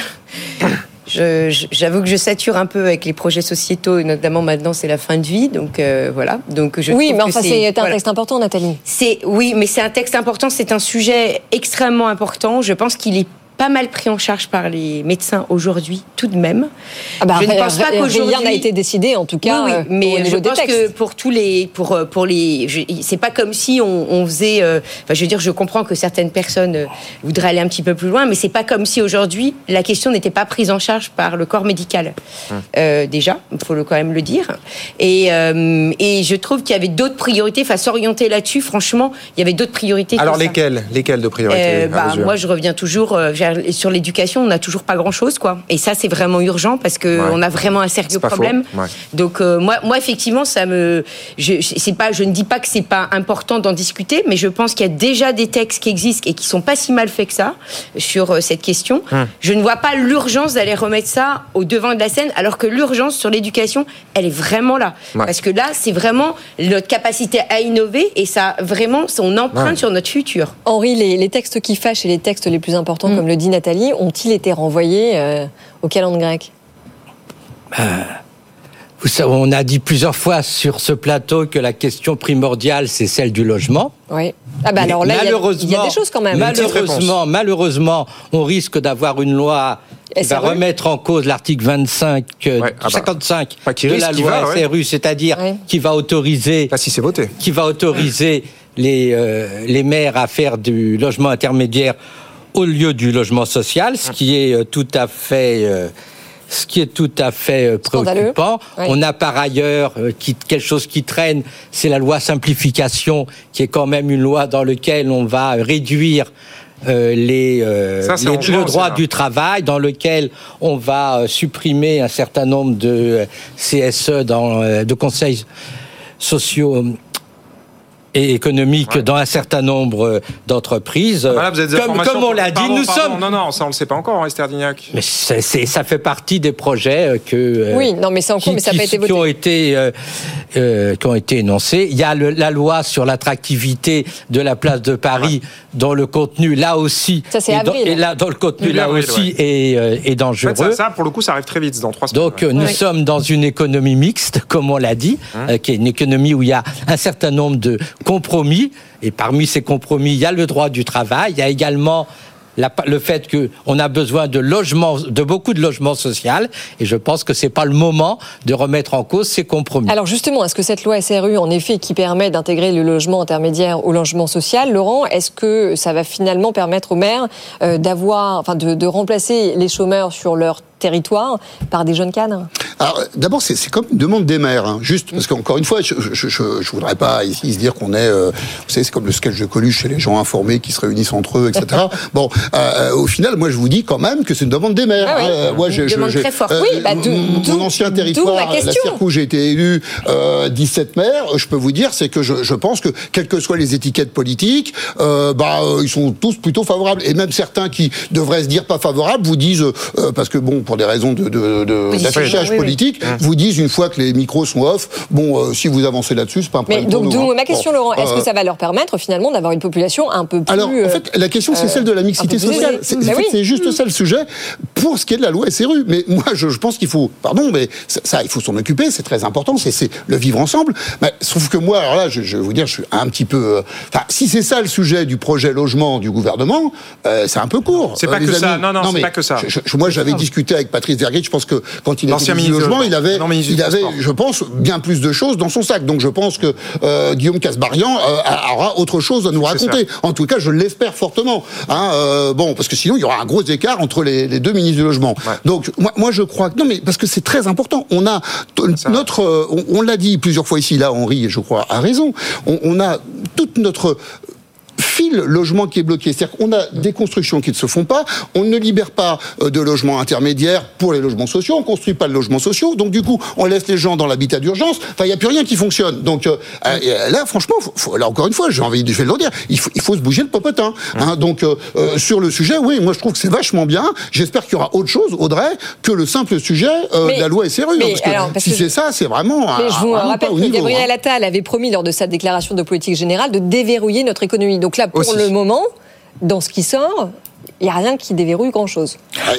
j'avoue que je sature un peu avec les projets sociétaux, et notamment maintenant c'est la fin de vie, donc voilà. Donc mais enfin c'est un texte important, Nathalie. Oui, mais c'est un texte important, c'est un sujet extrêmement important. Je pense qu'il est pas mal pris en charge par les médecins aujourd'hui, tout de même. Je ne pense pas qu'aujourd'hui rien n'a été décidé, en tout cas. Oui, mais je pense que pour tous les, c'est pas comme si on faisait. Je veux dire, je comprends que certaines personnes voudraient aller un petit peu plus loin, mais c'est pas comme si aujourd'hui la question n'était pas prise en charge par le corps médical. Déjà, il faut quand même le dire. Et je trouve qu'il y avait d'autres priorités. Enfin, s'orienter là-dessus, franchement, il y avait d'autres priorités. Alors lesquelles de priorités? Moi, je reviens toujours. Sur l'éducation, on n'a toujours pas grand-chose, quoi. Et ça, c'est vraiment urgent parce que on a vraiment un sérieux problème. Donc moi, effectivement, je ne dis pas que c'est pas important d'en discuter, mais je pense qu'il y a déjà des textes qui existent et qui sont pas si mal faits que ça sur cette question. Je ne vois pas l'urgence d'aller remettre ça au devant de la scène, alors que l'urgence sur l'éducation, elle est vraiment là. Parce que là, c'est vraiment notre capacité à innover et ça, vraiment, on emprunte sur notre futur. Henri, les textes qui fâchent et les textes les plus importants, comme le dit Nathalie, ont-ils été renvoyés au calendrier grec? Vous savez, on a dit plusieurs fois sur ce plateau que la question primordiale, c'est celle du logement. Oui. Alors là, il y a des choses quand même. Malheureusement, on risque d'avoir une loi qui va remettre en cause l'article 55 de la loi SRU, c'est-à-dire qui va autoriser, si c'est voté, qui va autoriser les maires à faire du logement intermédiaire au lieu du logement social, ce qui est tout à fait préoccupant. On a par ailleurs quelque chose qui traîne, c'est la loi simplification, qui est quand même une loi dans laquelle on va réduire le droit du travail, dans lequel on va supprimer un certain nombre de CSE de conseils sociaux. et économique dans un certain nombre d'entreprises. Voilà, vous êtes comme on l'a dit, nous sommes... Non, ça on le sait pas encore, Esther Dignac. Mais ça fait partie des projets oui, non, mais c'est en cours, mais ça n'a pas été voté. Qui ont été énoncés. Il y a la loi sur l'attractivité de la place de Paris, dont le contenu, là aussi... Ça, c'est avril. Dans le contenu, là aussi, est dangereux. En fait, ça, pour le coup, ça arrive très vite, dans 3 semaines. Donc, nous sommes dans une économie mixte, comme on l'a dit, qui est une économie où il y a un certain nombre de compromis, et parmi ces compromis, il y a le droit du travail, il y a également le fait qu'on a besoin de beaucoup de logements sociaux, et je pense que c'est pas le moment de remettre en cause ces compromis. Alors justement, est-ce que cette loi SRU, en effet, qui permet d'intégrer le logement intermédiaire au logement social, Laurent, est-ce que ça va finalement permettre aux maires de remplacer les chômeurs sur leur territoire par des jeunes cadres? Alors, d'abord, c'est comme une demande des maires, juste parce qu'encore une fois, je voudrais pas ici se dire qu'on est, vous savez, c'est comme le sketch de Coluche chez les gens informés qui se réunissent entre eux, etc. Bon, au final, moi, je vous dis quand même que c'est une demande des maires. Ah oui, moi, une demande très forte. Mon ancien territoire, la Cirque où j'ai été élu 17 maires, je peux vous dire, c'est que je pense que quelles que soient les étiquettes politiques, ils sont tous plutôt favorables. Et même certains qui devraient se dire pas favorables vous disent, parce que bon, pour des raisons d'affichage politique, vous disent une fois que les micros sont off, si vous avancez là-dessus, c'est pas un problème. Mais donc, ma question, Laurent, est-ce que ça va leur permettre finalement d'avoir une population un peu plus... Alors, en fait, la question, c'est celle de la mixité sociale. C'est juste ça le sujet pour ce qui est de la loi SRU. Mais moi, je pense qu'il faut, mais ça, il faut s'en occuper, c'est très important, c'est le vivre ensemble. Mais, sauf que moi, alors là, je vais vous dire, je suis un petit peu... si c'est ça le sujet du projet logement du gouvernement, c'est un peu court. C'est pas que ça. Non, c'est pas que ça. Moi, j'avais discuté avec Patrice Vergrit, je pense que quand il a fait le logement, il avait, je pense, bien plus de choses dans son sac. Donc je pense que Guillaume Kasbarian aura autre chose à nous raconter. En tout cas, je l'espère fortement. Parce que sinon, il y aura un gros écart entre les deux ministres du logement. Ouais. Donc moi, je crois que parce que c'est très important. On a on l'a dit plusieurs fois ici, là, Henri, je crois, a raison. On a toute notre fil logement qui est bloqué. C'est-à-dire qu'on a des constructions qui ne se font pas, on ne libère pas de logements intermédiaires pour les logements sociaux, on ne construit pas de logements sociaux, donc du coup, on laisse les gens dans l'habitat d'urgence, il n'y a plus rien qui fonctionne. Donc là, franchement, là encore une fois, je vais le redire, il faut se bouger le popotin. Donc sur le sujet, oui, moi je trouve que c'est vachement bien, j'espère qu'il y aura autre chose, Audrey, que le simple sujet de la loi SRU. Parce que si c'est ça, c'est vraiment... Mais je vous rappelle que Gabriel Attal avait promis lors de sa déclaration de politique générale de déverrouiller notre économie. Donc là, pour le moment, dans ce qui sort, il n'y a rien qui déverrouille grand-chose.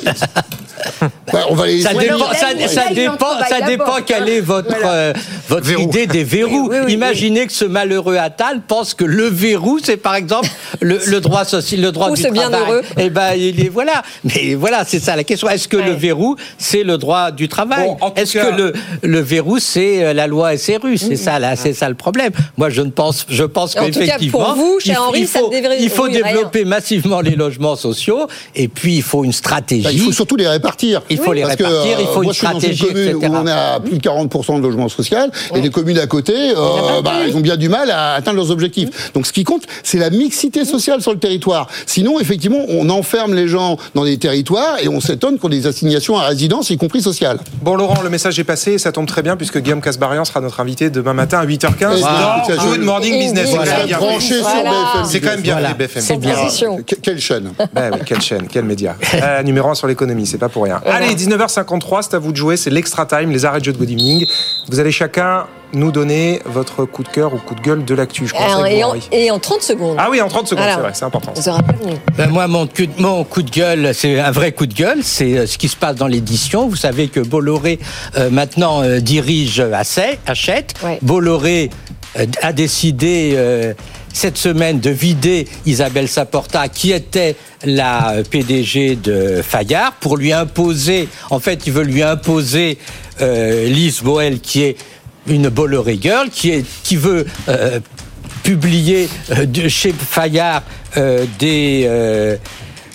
Ça dépend quelle est votre idée des verrous. Imaginez que ce malheureux Attal pense que le verrou, c'est par exemple le droit social, le droit du travail. Voilà. Mais voilà, c'est ça la question. Est-ce que le verrou, c'est le droit du travail? Est-ce que le verrou, c'est la loi SRU? C'est ça le problème. Moi, je pense qu'effectivement, pour vous, cher Henri, il faut développer massivement les logements sociaux, et puis il faut une stratégie. Il faut surtout les répartir. Il faut les répartir, il faut une stratégie, dans une commune où on a plus de 40% de logement social, et les communes à côté, ils ont bien du mal à atteindre leurs objectifs. Donc ce qui compte, c'est la mixité sociale sur le territoire. Sinon, effectivement, on enferme les gens dans des territoires et on s'étonne qu'on ait des assignations à résidence, y compris sociales. Bon, Laurent, le message est passé, ça tombe très bien, puisque Guillaume Kasbarian sera notre invité demain matin à 8h15 dans Good Morning Business. C'est quand même bien fait, BFM. C'est bien. Quelle chaîne. Quelle chaîne, quel média. Numéro 1 sur l'économie, c'est pas pour rien. Allez, 19h53, c'est à vous de jouer, c'est l'extra time, les arrêts de jeu de Good Evening. Vous allez chacun nous donner votre coup de cœur ou coup de gueule de l'actu. Je commence avec vous, Henri. Et en 30 secondes. Ah oui, en 30 secondes, c'est vrai, c'est important. Vous aurez prévenu. Moi, mon coup de gueule, c'est un vrai coup de gueule, c'est ce qui se passe dans l'édition. Vous savez que Bolloré, maintenant, dirige Hachette. Ouais. Bolloré a décidé... cette semaine de vider Isabelle Saporta, qui était la PDG de Fayard, pour lui imposer, il veut lui imposer Lise Boel, qui est une Bolloré girl, qui veut publier chez Fayard des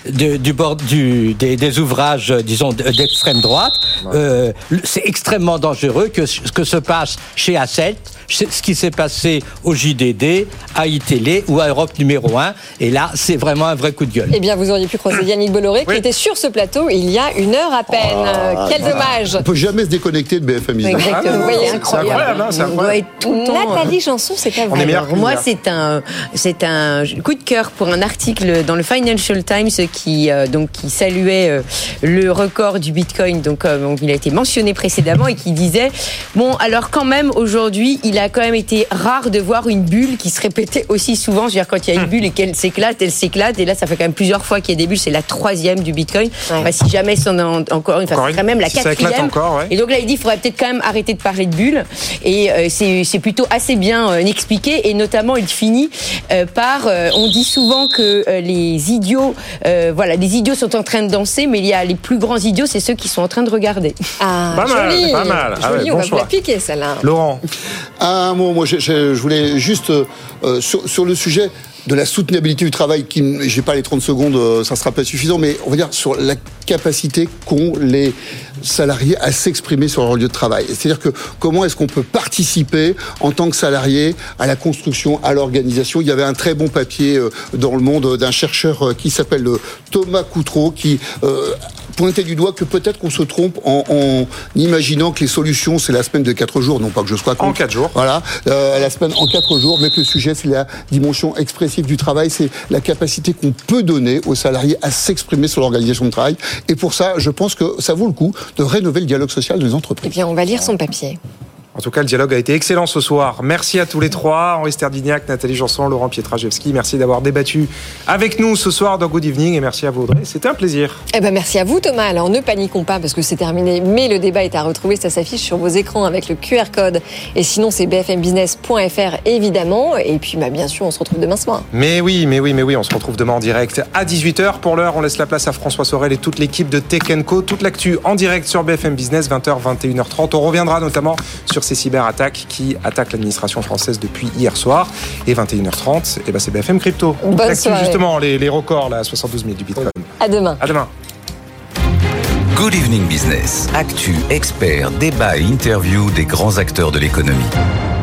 du bord des ouvrages, disons, d'extrême droite. C'est extrêmement dangereux que se passe chez A7, ce qui s'est passé au JDD, à iTélé ou à Europe numéro 1. Et là, c'est vraiment un vrai coup de gueule. Eh bien, vous auriez pu croiser Yannick Bolloré, qui était sur ce plateau il y a 1 heure à peine. Quel dommage. On ne peut jamais se déconnecter de BFM Business. Exactement. Vous voyez, incroyable. C'est incroyable. On doit être tout le temps. Nathalie Janson, c'est pas vrai. Alors, moi, c'est un coup de cœur pour un article dans le Financial Times qui saluait le record du Bitcoin. Donc, il a été mentionné précédemment et qui disait, bon, alors quand même, aujourd'hui, il a quand même été rare de voir une bulle qui se répétait aussi souvent. Je veux dire, quand il y a une bulle et qu'elle s'éclate, elle s'éclate. Et là, ça fait quand même plusieurs fois qu'il y a des bulles. C'est la 3e du Bitcoin. Ouais. Enfin, si jamais c'en a encore une, c'est quand même la 4e. Encore, ouais. Et donc là, il dit, il faudrait peut-être quand même arrêter de parler de bulles. Et c'est plutôt assez bien expliqué. Et notamment, il finit par, on dit souvent que les idiots sont en train de danser, mais il y a les plus grands idiots, c'est ceux qui sont en train de regarder. Ah, pas joli. mal. Joli, on va vous la piquer, celle-là. Laurent. Un mot, moi je voulais juste sur le sujet de la soutenabilité du travail, j'ai pas les 30 secondes, ça sera pas suffisant, mais on va dire sur la capacité qu'ont les salariés à s'exprimer sur leur lieu de travail. C'est-à-dire que comment est-ce qu'on peut participer en tant que salarié à la construction, à l'organisation. Il y avait un très bon papier dans Le Monde d'un chercheur qui s'appelle Thomas Coutreau qui pointait du doigt que peut-être qu'on se trompe en imaginant que les solutions c'est la semaine de 4 jours, non pas que je sois contre. En 4 jours. Voilà, la semaine en 4 jours, mais que le sujet c'est la dimension expressive du travail, c'est la capacité qu'on peut donner aux salariés à s'exprimer sur l'organisation de travail. Et pour ça, je pense que ça vaut le coup de rénover le dialogue social des entreprises. Eh bien, on va lire son papier. En tout cas, le dialogue a été excellent ce soir. Merci à tous les trois, Henri Sterdignac, Nathalie Janson, Laurent Pietraszewski. Merci d'avoir débattu avec nous ce soir dans Good Evening et merci à vous Audrey, c'était un plaisir. Eh ben merci à vous Thomas. Alors ne paniquons pas parce que c'est terminé, mais le débat est à retrouver, ça s'affiche sur vos écrans avec le QR code. Et sinon c'est bfmbusiness.fr évidemment. Et puis bien sûr on se retrouve demain soir. Mais oui, on se retrouve demain en direct à 18h. Pour l'heure, on laisse la place à François Sorel et toute l'équipe de Tech & Co. Toute l'actu en direct sur BFM Business, 20h, 21h30. On reviendra notamment sur ces cyberattaques qui attaquent l'administration française depuis hier soir. Et 21h30, c'est BFM Crypto. Bonne soirée. Justement, les records, là, 72 000 du Bitcoin. À demain. À demain. Good Evening Business. Actu, experts, débat et interview des grands acteurs de l'économie.